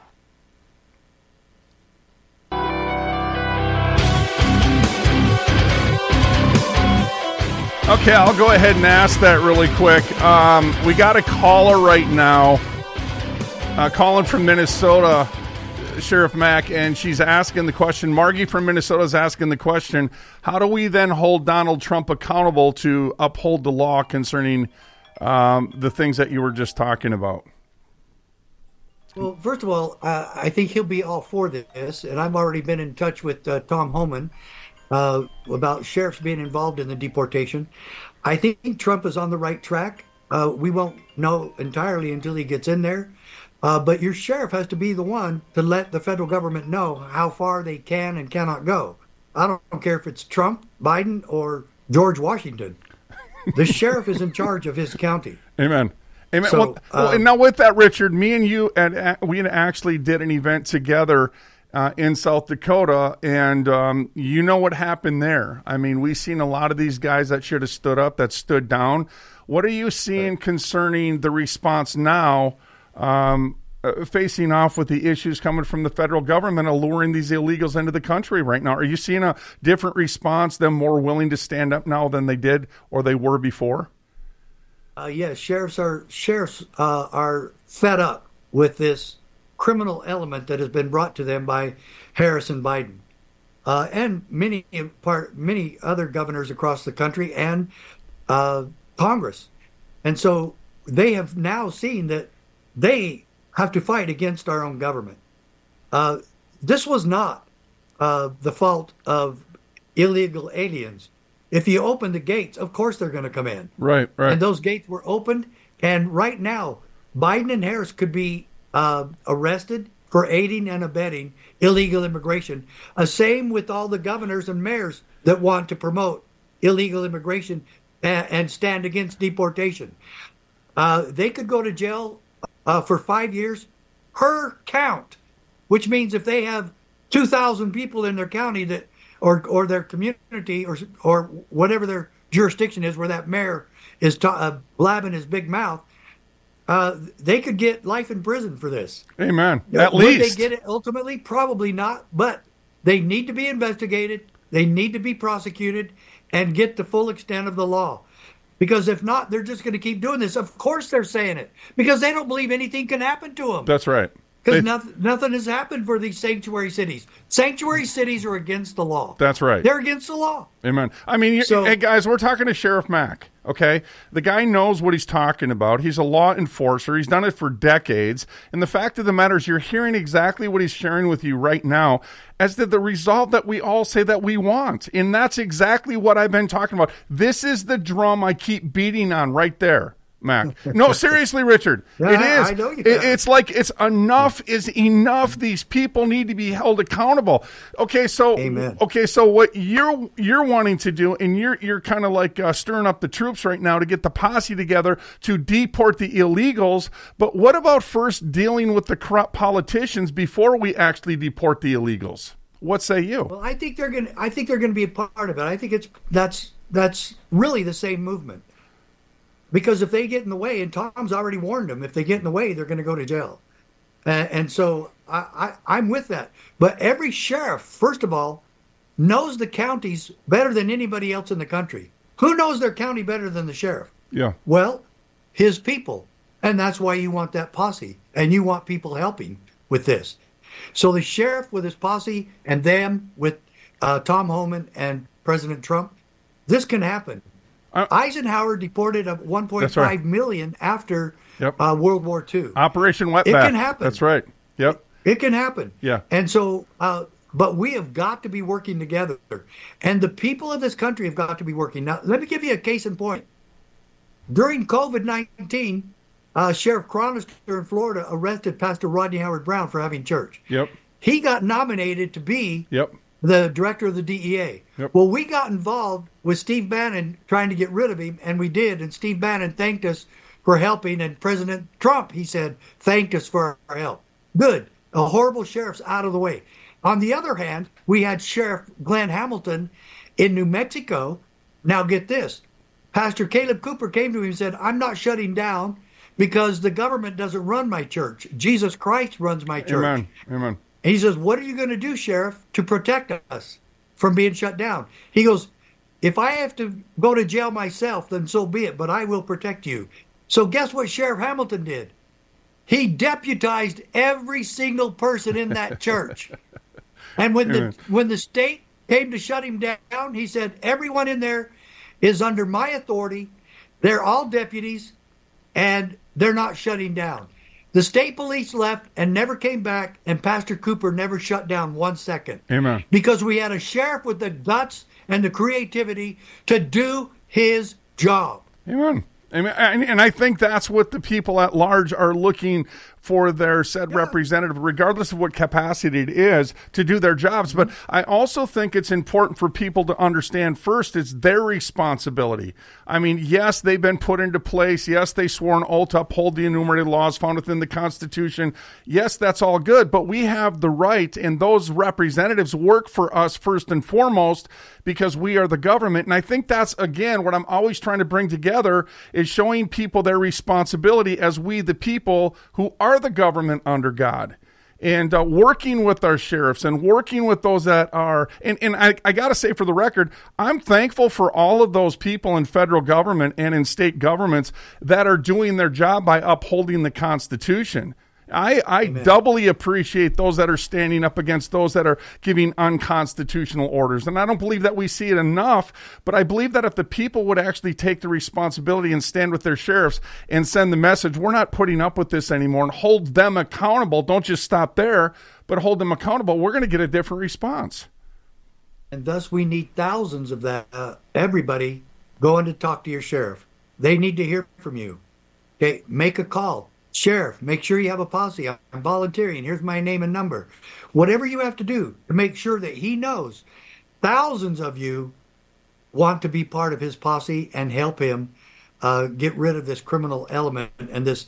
Speaker 1: Okay, I'll go ahead and ask that really quick. Um, we got a caller right now, uh, calling from Minnesota, Sheriff Mack, and she's asking the question. Margie from Minnesota is asking the question, how do we then hold Donald Trump accountable to uphold the law concerning um, the things that you were just talking about?
Speaker 8: Well, first of all, uh, I think he'll be all for this, and I've already been in touch with uh, Tom Homan uh, about sheriffs being involved in the deportation. I think Trump is on the right track. Uh, we won't know entirely until he gets in there. Uh, but your sheriff has to be the one to let the federal government know how far they can and cannot go. I don't care if it's Trump, Biden, or George Washington. The sheriff is in charge of his county.
Speaker 1: Amen. Amen.
Speaker 8: So,
Speaker 1: well, well,
Speaker 8: uh,
Speaker 1: and now with that, Richard, me and you, and we actually did an event together uh, in South Dakota, and um, you know what happened there. I mean, we've seen a lot of these guys that should have stood up, that stood down. What are you seeing concerning the response now, um, uh, facing off with the issues coming from the federal government, alluring these illegals into the country right now? Are you seeing a different response, them more willing to stand up now than they did or they were before?
Speaker 8: Uh, yes, sheriffs are sheriffs uh, are fed up with this criminal element that has been brought to them by Harris and Biden, uh, and many part many other governors across the country and uh, Congress, and so they have now seen that they have to fight against our own government. Uh, this was not uh, the fault of illegal aliens. If you open the gates, of course they're going to come in.
Speaker 1: Right, right.
Speaker 8: And those gates were opened. And right now, Biden and Harris could be uh, arrested for aiding and abetting illegal immigration. Uh, same with all the governors and mayors that want to promote illegal immigration and, and stand against deportation. Uh, they could go to jail uh, for five years per count, which means if they have two thousand people in their county that, or or their community, or or whatever their jurisdiction is, where that mayor is ta- uh, blabbing his big mouth, uh, they could get life in prison for this.
Speaker 1: Amen. At
Speaker 8: Would
Speaker 1: least.
Speaker 8: they get it ultimately? Probably not, but they need to be investigated. They need to be prosecuted and get the full extent of the law. Because if not, they're just going to keep doing this. Of course they're saying it, because they don't believe anything can happen to them.
Speaker 1: That's right.
Speaker 8: Because
Speaker 1: They-
Speaker 8: nothing, nothing has happened for these sanctuary cities. Sanctuary cities are against the law.
Speaker 1: That's right.
Speaker 8: They're against the law.
Speaker 1: Amen. I mean, you,
Speaker 8: So-
Speaker 1: hey guys, we're talking to Sheriff Mack, okay? The guy knows what he's talking about. He's a law enforcer. He's done it for decades. And the fact of the matter is you're hearing exactly what he's sharing with you right now as the, the result that we all say that we want. And that's exactly what I've been talking about. This is the drum I keep beating on right there. Mac. No, seriously, Richard.
Speaker 8: Yeah,
Speaker 1: it is.
Speaker 8: I know you
Speaker 1: It-
Speaker 8: have.
Speaker 1: it's like it's enough is enough. These people need to be held accountable. Okay, so
Speaker 8: Amen.
Speaker 1: okay, so what you're you're wanting to do, and you're you're kind of like uh, stirring up the troops right now to get the posse together to deport the illegals. But what about first dealing with the corrupt politicians before we actually deport the illegals? What say you?
Speaker 8: Well, I think they're going. to I think they're going to be a part of it. I think it's that's that's really the same movement. Because if they get in the way, and Tom's already warned them, if they get in the way, they're going to go to jail. Uh, and so I, I, I'm with that. But every sheriff, first of all, knows the counties better than anybody else in the country. Who knows their county better than the sheriff?
Speaker 1: Yeah.
Speaker 8: Well, his people. And that's why you want that posse. And you want people helping with this. So the sheriff with his posse and them with uh, Tom Homan and President Trump, this can happen.
Speaker 1: Uh,
Speaker 8: Eisenhower deported a one point
Speaker 1: That's right.
Speaker 8: five million after
Speaker 1: Yep.
Speaker 8: uh, World War Two.
Speaker 1: Operation Wetback.
Speaker 8: It can happen.
Speaker 1: That's right. Yep.
Speaker 8: It can happen.
Speaker 1: Yeah.
Speaker 8: And so, uh, but we have got to be working together. And the people of this country have got to be working. Now, let me give you a case in point. During COVID nineteen, uh, Sheriff Chronister in Florida arrested Pastor Rodney Howard Brown for having church.
Speaker 1: Yep.
Speaker 8: He got nominated to be
Speaker 1: Yep.
Speaker 8: the director of the D E A.
Speaker 1: Yep.
Speaker 8: Well, we got involved with Steve Bannon trying to get rid of him, and we did. And Steve Bannon thanked us for helping. And President Trump, he said, thanked us for our help. Good. A horrible sheriff's out of the way. On the other hand, we had Sheriff Glenn Hamilton in New Mexico. Now get this. Pastor Caleb Cooper came to him and said, I'm not shutting down because the government doesn't run my church. Jesus Christ runs my church.
Speaker 1: Amen. Amen.
Speaker 8: And he says, what are you going to do, Sheriff, to protect us from being shut down? He goes, if I have to go to jail myself, then so be it, but I will protect you. So guess what Sheriff Hamilton did? He deputized every single person in that church. And when the when the state came to shut him down, he said, everyone in there is under my authority. They're all deputies, and they're not shutting down. The state police left and never came back, and Pastor Cooper never shut down one second.
Speaker 1: Amen.
Speaker 8: Because we had a sheriff with the guts and the creativity to do his job.
Speaker 1: Amen. Amen. And, and I think that's what the people at large are looking for their said
Speaker 8: Yeah.
Speaker 1: representative, regardless of what capacity it is, to do their jobs. But I also think it's important for people to understand first it's their responsibility. I mean, yes, they've been put into place. Yes, they swore an oath to uphold the enumerated laws found within the Constitution. Yes, that's all good. But we have the right, and those representatives work for us first and foremost because we are the government. And I think that's, again, what I'm always trying to bring together is showing people their responsibility as we, the people who are the government under God, and uh, working with our sheriffs and working with those that are, and, and I, I got to say for the record, I'm thankful for all of those people in federal government and in state governments that are doing their job by upholding the Constitution. I, I doubly appreciate those that are standing up against those that are giving unconstitutional orders. And I don't believe that we see it enough, but I believe that if the people would actually take the responsibility and stand with their sheriffs and send the message, we're not putting up with this anymore, and hold them accountable, don't just stop there, but hold them accountable, we're going to get a different response.
Speaker 8: and thus we need thousands of that. Uh, everybody going to talk to your sheriff. They need to hear from you. Okay, make a call. Sheriff, make sure you have a posse. I'm volunteering. Here's my name and number. Whatever you have to do to make sure that he knows thousands of you want to be part of his posse and help him uh, get rid of this criminal element and this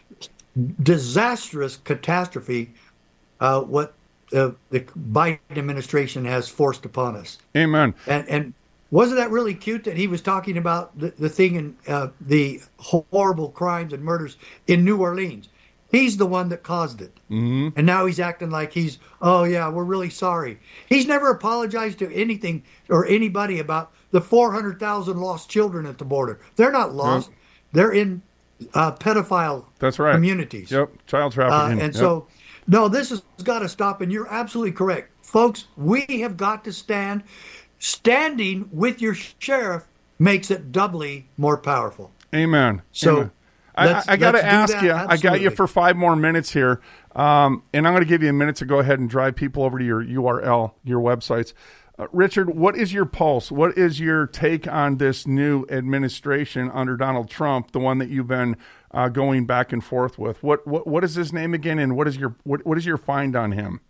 Speaker 8: disastrous catastrophe, uh, what uh, the Biden administration has forced upon us.
Speaker 1: Amen.
Speaker 8: And, and wasn't that really cute that he was talking about the, the thing in uh, the horrible crimes and murders in New Orleans? He's the one that caused it.
Speaker 1: Mm-hmm.
Speaker 8: And now he's acting like he's, oh, yeah, we're really sorry. He's never apologized to anything or anybody about the four hundred thousand lost children at the border. They're not lost. Yep. They're in uh, pedophile
Speaker 1: That's right.
Speaker 8: communities.
Speaker 1: Yep, child trafficking.
Speaker 8: Uh, and
Speaker 1: yep.
Speaker 8: so, no, this has got to stop, and you're absolutely correct. Folks, we have got to stand. Standing with your sheriff makes it doubly more powerful.
Speaker 1: Amen.
Speaker 8: So
Speaker 1: Amen. I, I got to ask you, Absolutely. I got you for five more minutes here, um, and I'm going to give you a minute to go ahead and drive people over to your U R L, your websites. Uh, Richard, what is your pulse? What is your take on this new administration under Donald Trump, the one that you've been uh, going back and forth with? What, what what is his name again, and what is your what, what is your find on him?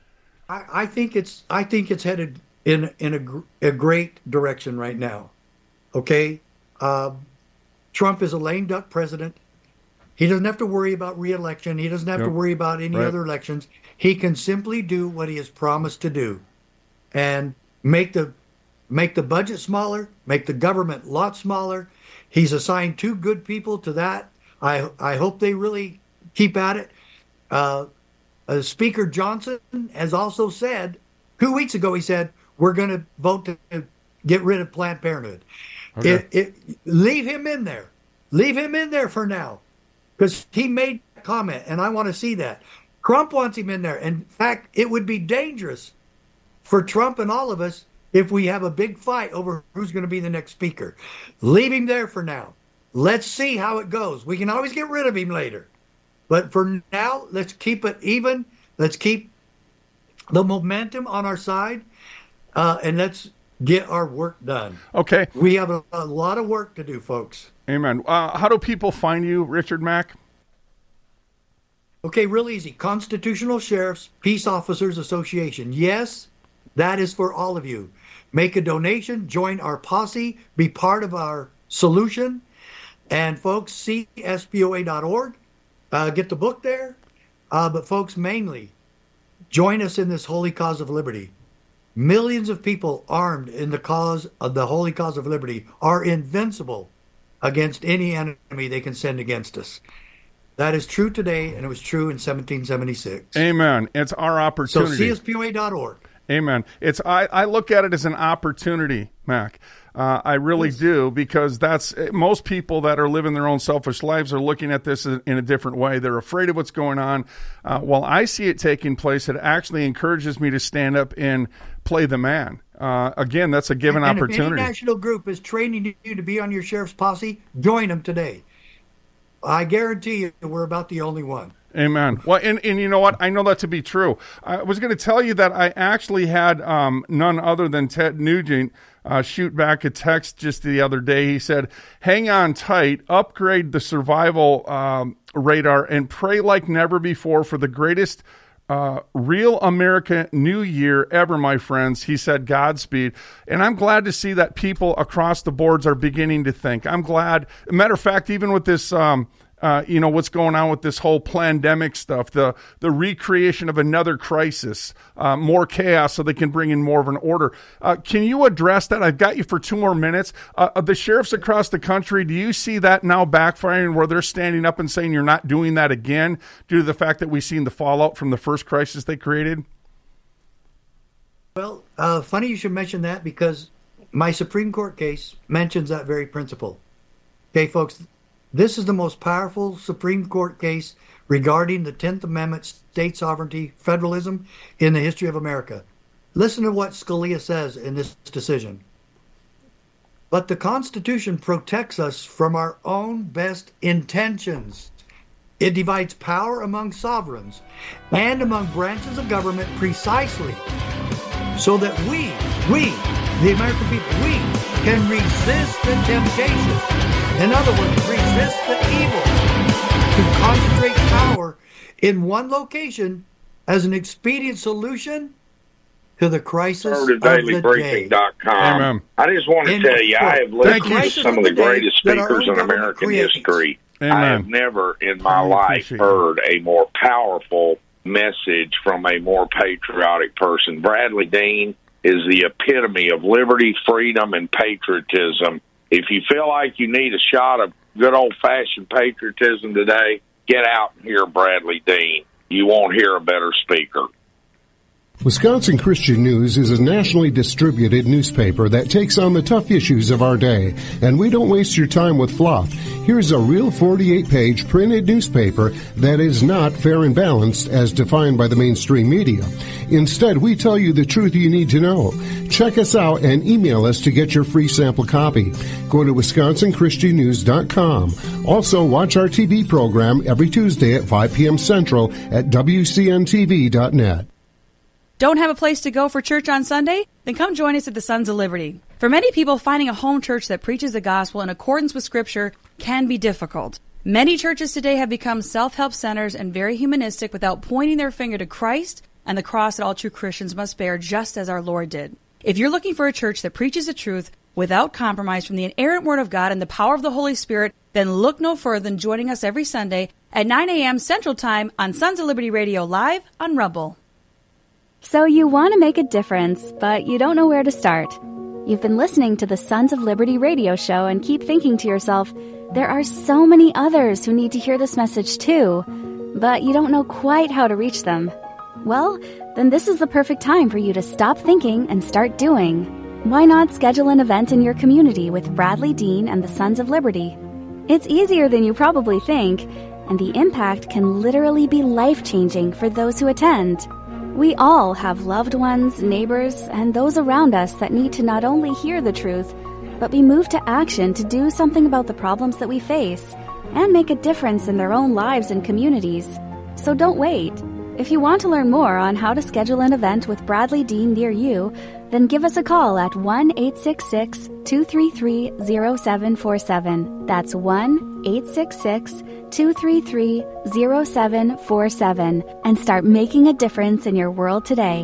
Speaker 8: I, I think it's I think it's headed in in a, a great direction right now. Okay, uh, Trump is a lame duck president. He doesn't have to worry about re-election. He doesn't have yep. to worry about any right. other elections. He can simply do what he has promised to do, and make the make the budget smaller, make the government a lot smaller. He's assigned two good people to that. I I hope they really keep at it. Uh, uh, Speaker Johnson has also said, two weeks ago, he said, we're going to vote to get rid of Planned Parenthood. Okay. It, it, leave him in there. Leave him in there for now, because he made a comment, and I want to see that. Trump wants him in there. In fact, it would be dangerous for Trump and all of us if we have a big fight over who's going to be the next speaker. Leave him there for now. Let's see how it goes. We can always get rid of him later. But for now, let's keep it even. Let's keep the momentum on our side, uh, and let's get our work done.
Speaker 1: Okay.
Speaker 8: We have a, a lot of work to do, folks.
Speaker 1: Amen. Uh, how do people find you, Richard Mack?
Speaker 8: Okay, real easy. Constitutional Sheriffs Peace Officers Association. Yes, that is for all of you. Make a donation, join our posse, be part of our solution. And folks, C S P O A dot org. Uh, get the book there. Uh, but folks, mainly, join us in this holy cause of liberty. Millions of people armed in the cause of the holy cause of liberty are invincible against any enemy they can send against us. That is true today, and it was true in seventeen seventy-six.
Speaker 1: Amen. It's our opportunity.
Speaker 8: So C S P O A dot org.
Speaker 1: Amen. It's I, I look at it as an opportunity, Mac. Uh, I really yes. do, because that's most people that are living their own selfish lives are looking at this in a different way. They're afraid of what's going on. Uh, while I see it taking place, it actually encourages me to stand up and play the man. Uh, again, that's a given
Speaker 8: and, and
Speaker 1: opportunity.
Speaker 8: If any national group is training you to be on your sheriff's posse, join them today. I guarantee you we're about the only one.
Speaker 1: Amen. Well, and, and you know what? I know that to be true. I was going to tell you that I actually had um, none other than Ted Nugent uh, shoot back a text just the other day. He said, hang on tight, upgrade the survival um, radar, and pray like never before for the greatest uh, real America New Year ever, my friends. He said, Godspeed. And I'm glad to see that people across the boards are beginning to think. I'm glad. Matter of fact, even with this... Um, Uh, you know, what's going on with this whole pandemic stuff, the the recreation of another crisis, uh, more chaos so they can bring in more of an order. Uh, can you address that? I've got you for two more minutes. Uh, the sheriffs across the country, do you see that now backfiring where they're standing up and saying you're not doing that again due to the fact that we've seen the fallout from the first crisis they created?
Speaker 8: Well, uh, funny you should mention that, because my Supreme Court case mentions that very principle. Okay, folks. This is the most powerful Supreme Court case regarding the tenth Amendment, state sovereignty, federalism in the history of America. Listen to what Scalia says in this decision. But the Constitution protects us from our own best intentions. It divides power among sovereigns and among branches of government precisely so that we, we, the American people, we can resist the temptation. In other words, resist the evil to concentrate power in one location as an expedient solution to the crisis of the
Speaker 10: Daily dot com. I just want to
Speaker 8: And
Speaker 10: tell you,
Speaker 8: well,
Speaker 10: I have listened
Speaker 8: the
Speaker 10: to some of the greatest
Speaker 8: that our
Speaker 10: speakers
Speaker 8: own
Speaker 10: in
Speaker 8: government
Speaker 10: American
Speaker 8: creates.
Speaker 10: history.
Speaker 1: Amen.
Speaker 10: I have never in my
Speaker 1: I
Speaker 10: life
Speaker 1: appreciate
Speaker 10: heard a more powerful message from a more patriotic person. Bradley Dean is the epitome of liberty, freedom, and patriotism. If you feel like you need a shot of good old-fashioned patriotism today, get out and hear Bradley Dean. You won't hear a better speaker.
Speaker 5: Wisconsin Christian News is a nationally distributed newspaper that takes on the tough issues of our day, and we don't waste your time with fluff. Here's a real forty-eight page printed newspaper that is not fair and balanced as defined by the mainstream media. Instead, we tell you the truth you need to know. Check us out and email us to get your free sample copy. Go to wisconsin christian news dot com. Also, watch our T V program every Tuesday at five p.m. Central at w c n t v dot net.
Speaker 11: Don't have a place to go for church on Sunday? Then come join us at the Sons of Liberty. For many people, finding a home church that preaches the gospel in accordance with Scripture can be difficult. Many churches today have become self-help centers and very humanistic without pointing their finger to Christ and the cross that all true Christians must bear, just as our Lord did. If you're looking for a church that preaches the truth without compromise from the inerrant Word of God and the power of the Holy Spirit, then look no further than joining us every Sunday at nine a.m. Central Time on Sons of Liberty Radio Live on Rumble.
Speaker 7: So you want to make a difference, but you don't know where to start. You've been listening to the Sons of Liberty radio show and keep thinking to yourself, there are so many others who need to hear this message too, but you don't know quite how to reach them. Well, then this is the perfect time for you to stop thinking and start doing. Why not schedule an event in your community with Bradley Dean and the Sons of Liberty? It's easier than you probably think, and the impact can literally be life-changing for those who attend. We all have loved ones, neighbors, and those around us that need to not only hear the truth, but be moved to action to do something about the problems that we face and make a difference in their own lives and communities. So don't wait. If you want to learn more on how to schedule an event with Bradley Dean near you, then give us a call at one eight six six, two three three, zero seven four seven. That's one eight six six, two three three, zero seven four seven and start making a difference in your world today.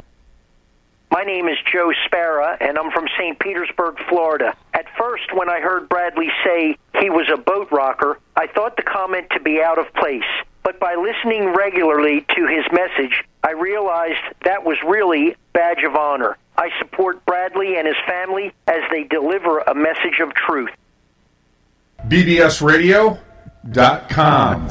Speaker 9: My name is Joe Sparrow, and I'm from Saint Petersburg, Florida. At first, when I heard Bradley say he was a boat rocker, I thought the comment to be out of place. But by listening regularly to his message, I realized that was really a badge of honor. I support Bradley and his family as they deliver a message of truth.
Speaker 2: B D S radio dot com.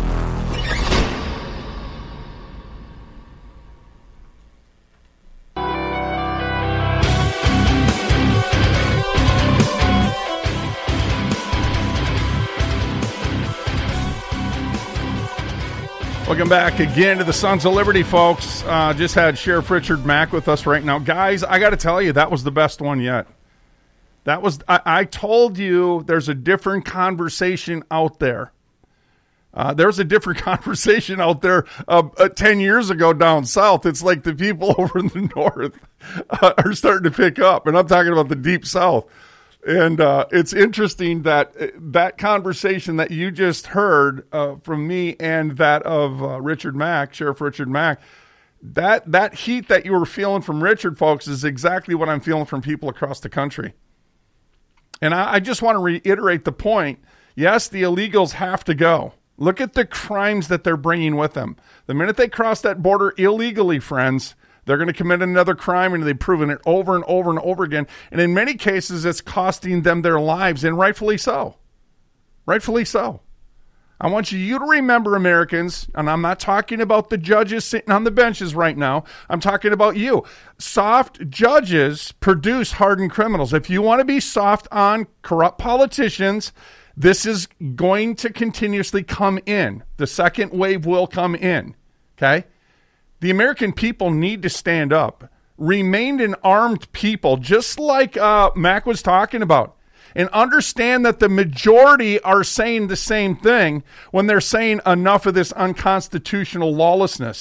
Speaker 1: Welcome back again to the Sons of Liberty, folks. Uh, just had Sheriff Richard Mack with us right now. Guys, I got to tell you, that was the best one yet. That was, I, I told you there's a different conversation out there. Uh, there's a different conversation out there uh, uh, ten years ago down south. It's like the people over in the north uh, are starting to pick up, and I'm talking about the deep south. And uh, it's interesting that uh, that conversation that you just heard uh, from me and that of uh, Richard Mack, Sheriff Richard Mack, that that heat that you were feeling from Richard, folks, is exactly what I'm feeling from people across the country. And I, I just want to reiterate the point. Yes, the illegals have to go. Look at the crimes that they're bringing with them. The minute they cross that border illegally, friends, they're going to commit another crime, and they've proven it over and over and over again. And in many cases, it's costing them their lives, and rightfully so. Rightfully so. I want you to remember, Americans, and I'm not talking about the judges sitting on the benches right now. I'm talking about you. Soft judges produce hardened criminals. If you want to be soft on corrupt politicians, this is going to continuously come in. The second wave will come in, okay? The American people need to stand up, remain an armed people, just like uh, Mac was talking about, and understand that the majority are saying the same thing when they're saying enough of this unconstitutional lawlessness.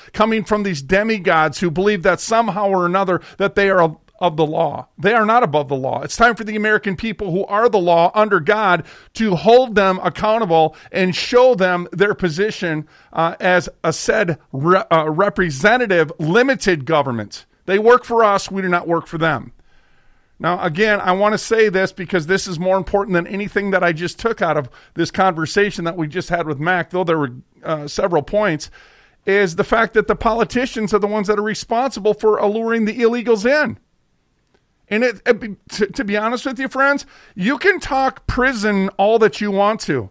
Speaker 1: coming from these demigods who believe that somehow or another that they are of the law. They are not above the law. It's time for the American people who are the law under God to hold them accountable and show them their position uh, as a said re- uh, representative limited government. They work for us. We do not work for them. Now, again, I want to say this because this is more important than anything that I just took out of this conversation that we just had with Mac, though there were uh, several points, is the fact that the politicians are the ones that are responsible for alluring the illegals in. And it, it, to, to be honest with you, friends, you can talk prison all that you want to.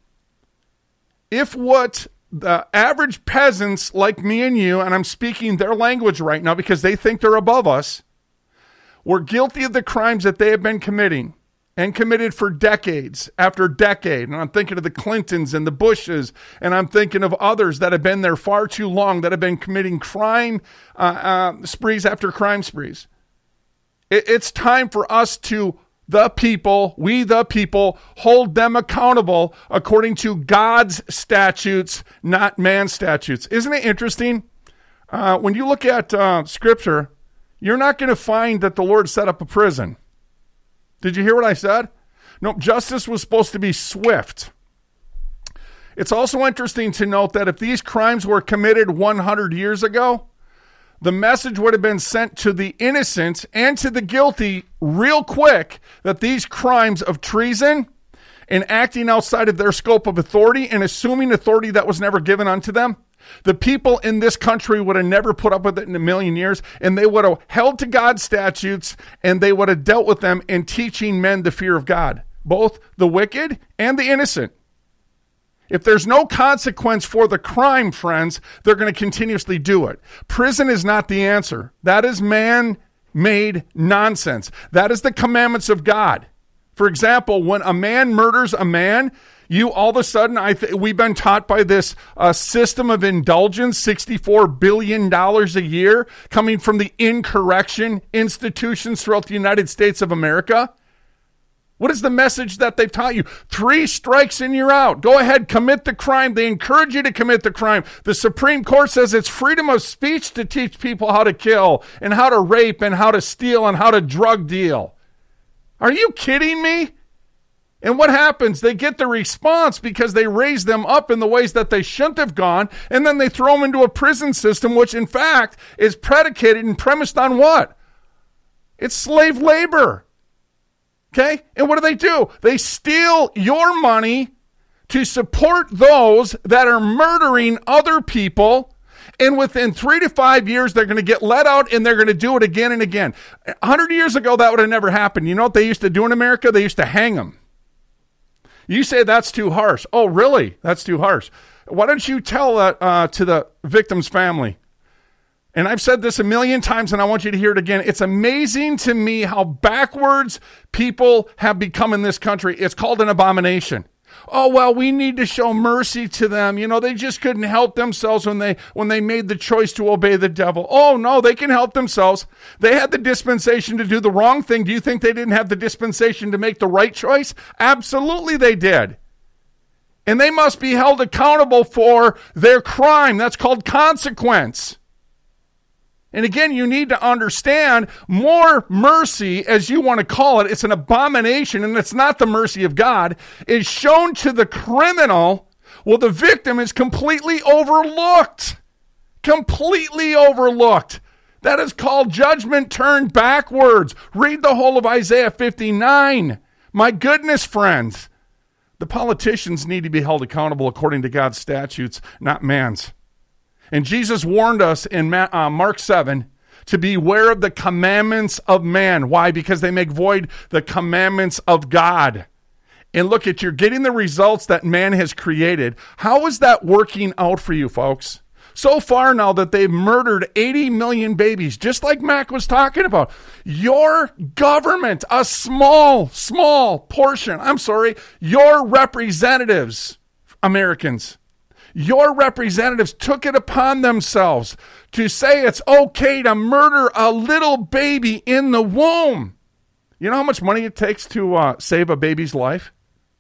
Speaker 1: If what the average peasants like me and you, and I'm speaking their language right now because they think they're above us, were guilty of the crimes that they have been committing and committed for decades after decade. And I'm thinking of the Clintons and the Bushes, and I'm thinking of others that have been there far too long, that have been committing crime uh, uh, sprees after crime sprees. It's time for us to, the people, we the people, hold them accountable according to God's statutes, not man's statutes. Isn't it interesting? Uh, when you look at uh, Scripture, you're not going to find that the Lord set up a prison. Did you hear what I said? No, justice was supposed to be swift. It's also interesting to note that if these crimes were committed one hundred years ago, the message would have been sent to the innocent and to the guilty real quick that these crimes of treason and acting outside of their scope of authority and assuming authority that was never given unto them, the people in this country would have never put up with it in a million years, and they would have held to God's statutes, and they would have dealt with them in teaching men the fear of God, both the wicked and the innocent. If there's no consequence for the crime, friends, they're going to continuously do it. Prison is not the answer. That is man-made nonsense. That is the commandments of God. For example, when a man murders a man, you all of a sudden, I th- we've been taught by this uh, system of indulgence, sixty-four billion dollars a year, coming from the incorrection institutions throughout the United States of America. What is the message that they've taught you? Three strikes and you're out. Go ahead, commit the crime. They encourage you to commit the crime. The Supreme Court says it's freedom of speech to teach people how to kill and how to rape and how to steal and how to drug deal. Are you kidding me? And what happens? They get the response because they raise them up in the ways that they shouldn't have gone, and then they throw them into a prison system, which in fact is predicated and premised on what? It's slave labor. Okay? And what do they do? They steal your money to support those that are murdering other people, and within three to five years, they're going to get let out, and they're going to do it again and again. A hundred years ago, that would have never happened. You know what they used to do in America? They used to hang them. You say that's too harsh. Oh, really? That's too harsh. Why don't you tell that uh, to the victim's family? And I've said this a million times, and I want you to hear it again. It's amazing to me how backwards people have become in this country. It's called an abomination. Oh, well, we need to show mercy to them. You know, they just couldn't help themselves when they when they made the choice to obey the devil. Oh, no, they can help themselves. They had the dispensation to do the wrong thing. Do you think they didn't have the dispensation to make the right choice? Absolutely they did. And they must be held accountable for their crime. That's called consequence. And again, you need to understand more mercy, as you want to call it, it's an abomination, and it's not the mercy of God, is shown to the criminal. Well, the victim is completely overlooked. Completely overlooked. That is called judgment turned backwards. Read the whole of Isaiah fifty-nine. My goodness, friends. The politicians need to be held accountable according to God's statutes, not man's. And Jesus warned us in uh, Mark seven to beware of the commandments of man. Why? Because they make void the commandments of God. And look at, you're getting the results that man has created. How is that working out for you, folks? So far now that they've murdered eighty million babies, just like Mac was talking about. Your government, a small, small portion, I'm sorry, your representatives, Americans, your representatives took it upon themselves to say it's okay to murder a little baby in the womb. You know how much money it takes to uh, save a baby's life?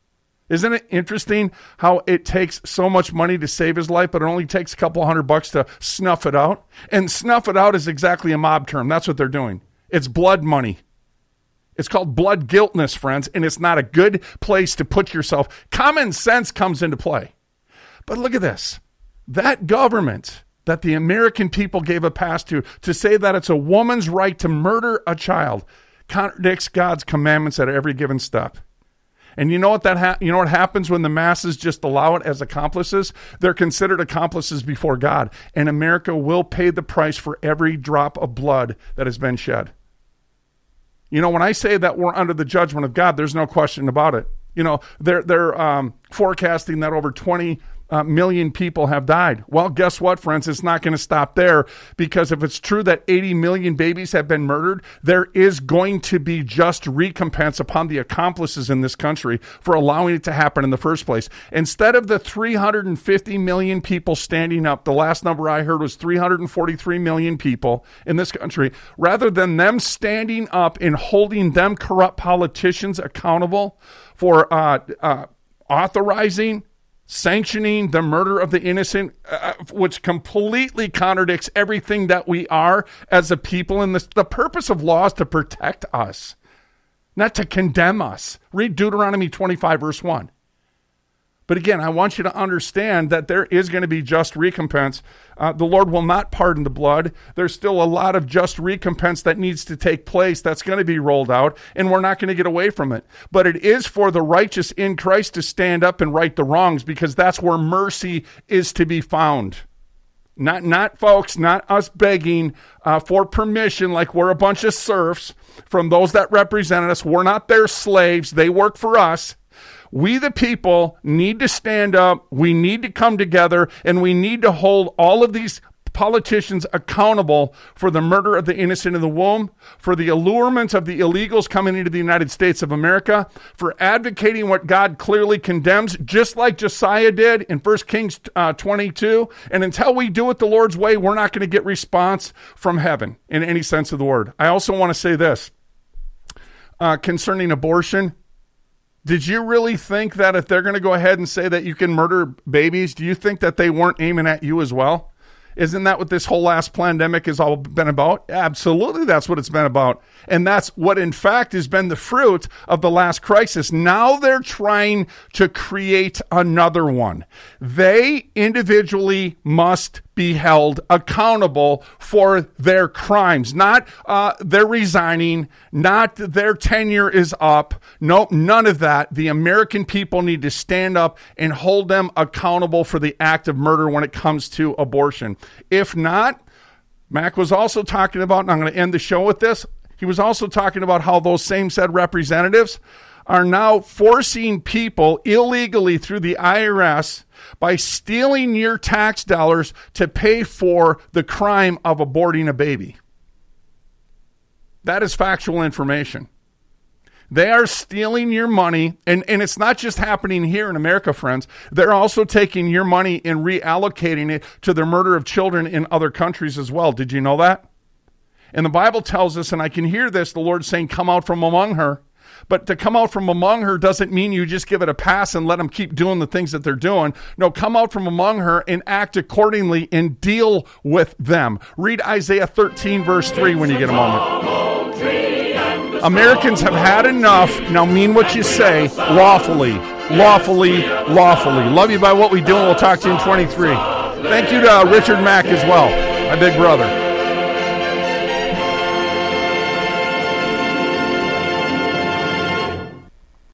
Speaker 1: Isn't it interesting how it takes so much money to save his life, but it only takes a couple hundred bucks to snuff it out? And snuff it out is exactly a mob term. That's what they're doing. It's blood money. It's called blood guiltness, friends, and it's not a good place to put yourself. Common sense comes into play. But look at this. That government that the American people gave a pass to, to say that it's a woman's right to murder a child, contradicts God's commandments at every given step. And you know what that ha- you know what happens when the masses just allow it as accomplices? They're considered accomplices before God, and America will pay the price for every drop of blood that has been shed. You know, when I say that we're under the judgment of God, there's no question about it. You know, they're they're um, forecasting that over twenty Uh, million people have died. Well, guess what, friends? It's not going to stop there, because if it's true that eighty million babies have been murdered, there is going to be just recompense upon the accomplices in this country for allowing it to happen in the first place. Instead of the three hundred fifty million people standing up, the last number I heard was three hundred forty-three million people in this country, rather than them standing up and holding them corrupt politicians accountable for uh, uh, authorizing, sanctioning the murder of the innocent, uh, which completely contradicts everything that we are as a people. And this, the purpose of law is to protect us, not to condemn us. Read Deuteronomy twenty-five, verse one. But again, I want you to understand that there is going to be just recompense. Uh, the Lord will not pardon the blood. There's still a lot of just recompense that needs to take place that's going to be rolled out, and we're not going to get away from it. But it is for the righteous in Christ to stand up and right the wrongs, because that's where mercy is to be found. Not, not folks, not us begging uh, for permission like we're a bunch of serfs from those that represented us. We're not their slaves. They work for us. We, the people, need to stand up. We need to come together, and we need to hold all of these politicians accountable for the murder of the innocent in the womb, for the allurement of the illegals coming into the United States of America, for advocating what God clearly condemns, just like Josiah did in First Kings uh, twenty-two. And until we do it the Lord's way, we're not going to get response from heaven in any sense of the word. I also want to say this uh, concerning abortion. Did you really think that if they're going to go ahead and say that you can murder babies, do you think that they weren't aiming at you as well? Isn't that what this whole last pandemic has all been about? Absolutely, that's what it's been about. And that's what, in fact, has been the fruit of the last crisis. Now they're trying to create another one. They individually must be held accountable for their crimes. Not uh, they're resigning, not their tenure is up. Nope, none of that. The American people need to stand up and hold them accountable for the act of murder when it comes to abortion. If not, Mac was also talking about, and I'm going to end the show with this, he was also talking about how those same said representatives are now forcing people illegally through the I R S by stealing your tax dollars to pay for the crime of aborting a baby. That is factual information. They are stealing your money, and, and it's not just happening here in America, friends. They're also taking your money and reallocating it to the murder of children in other countries as well. Did you know that? And the Bible tells us, and I can hear this, the Lord saying, come out from among her. But to come out from among her doesn't mean you just give it a pass and let them keep doing the things that they're doing. No, come out from among her and act accordingly and deal with them. Read Isaiah thirteen, verse three when you get a moment. Americans have had enough. Now mean what you say, lawfully, lawfully, lawfully. Love you by what we do, and we'll talk to you in twenty-three. Thank you to uh, Richard Mack as well, my big brother.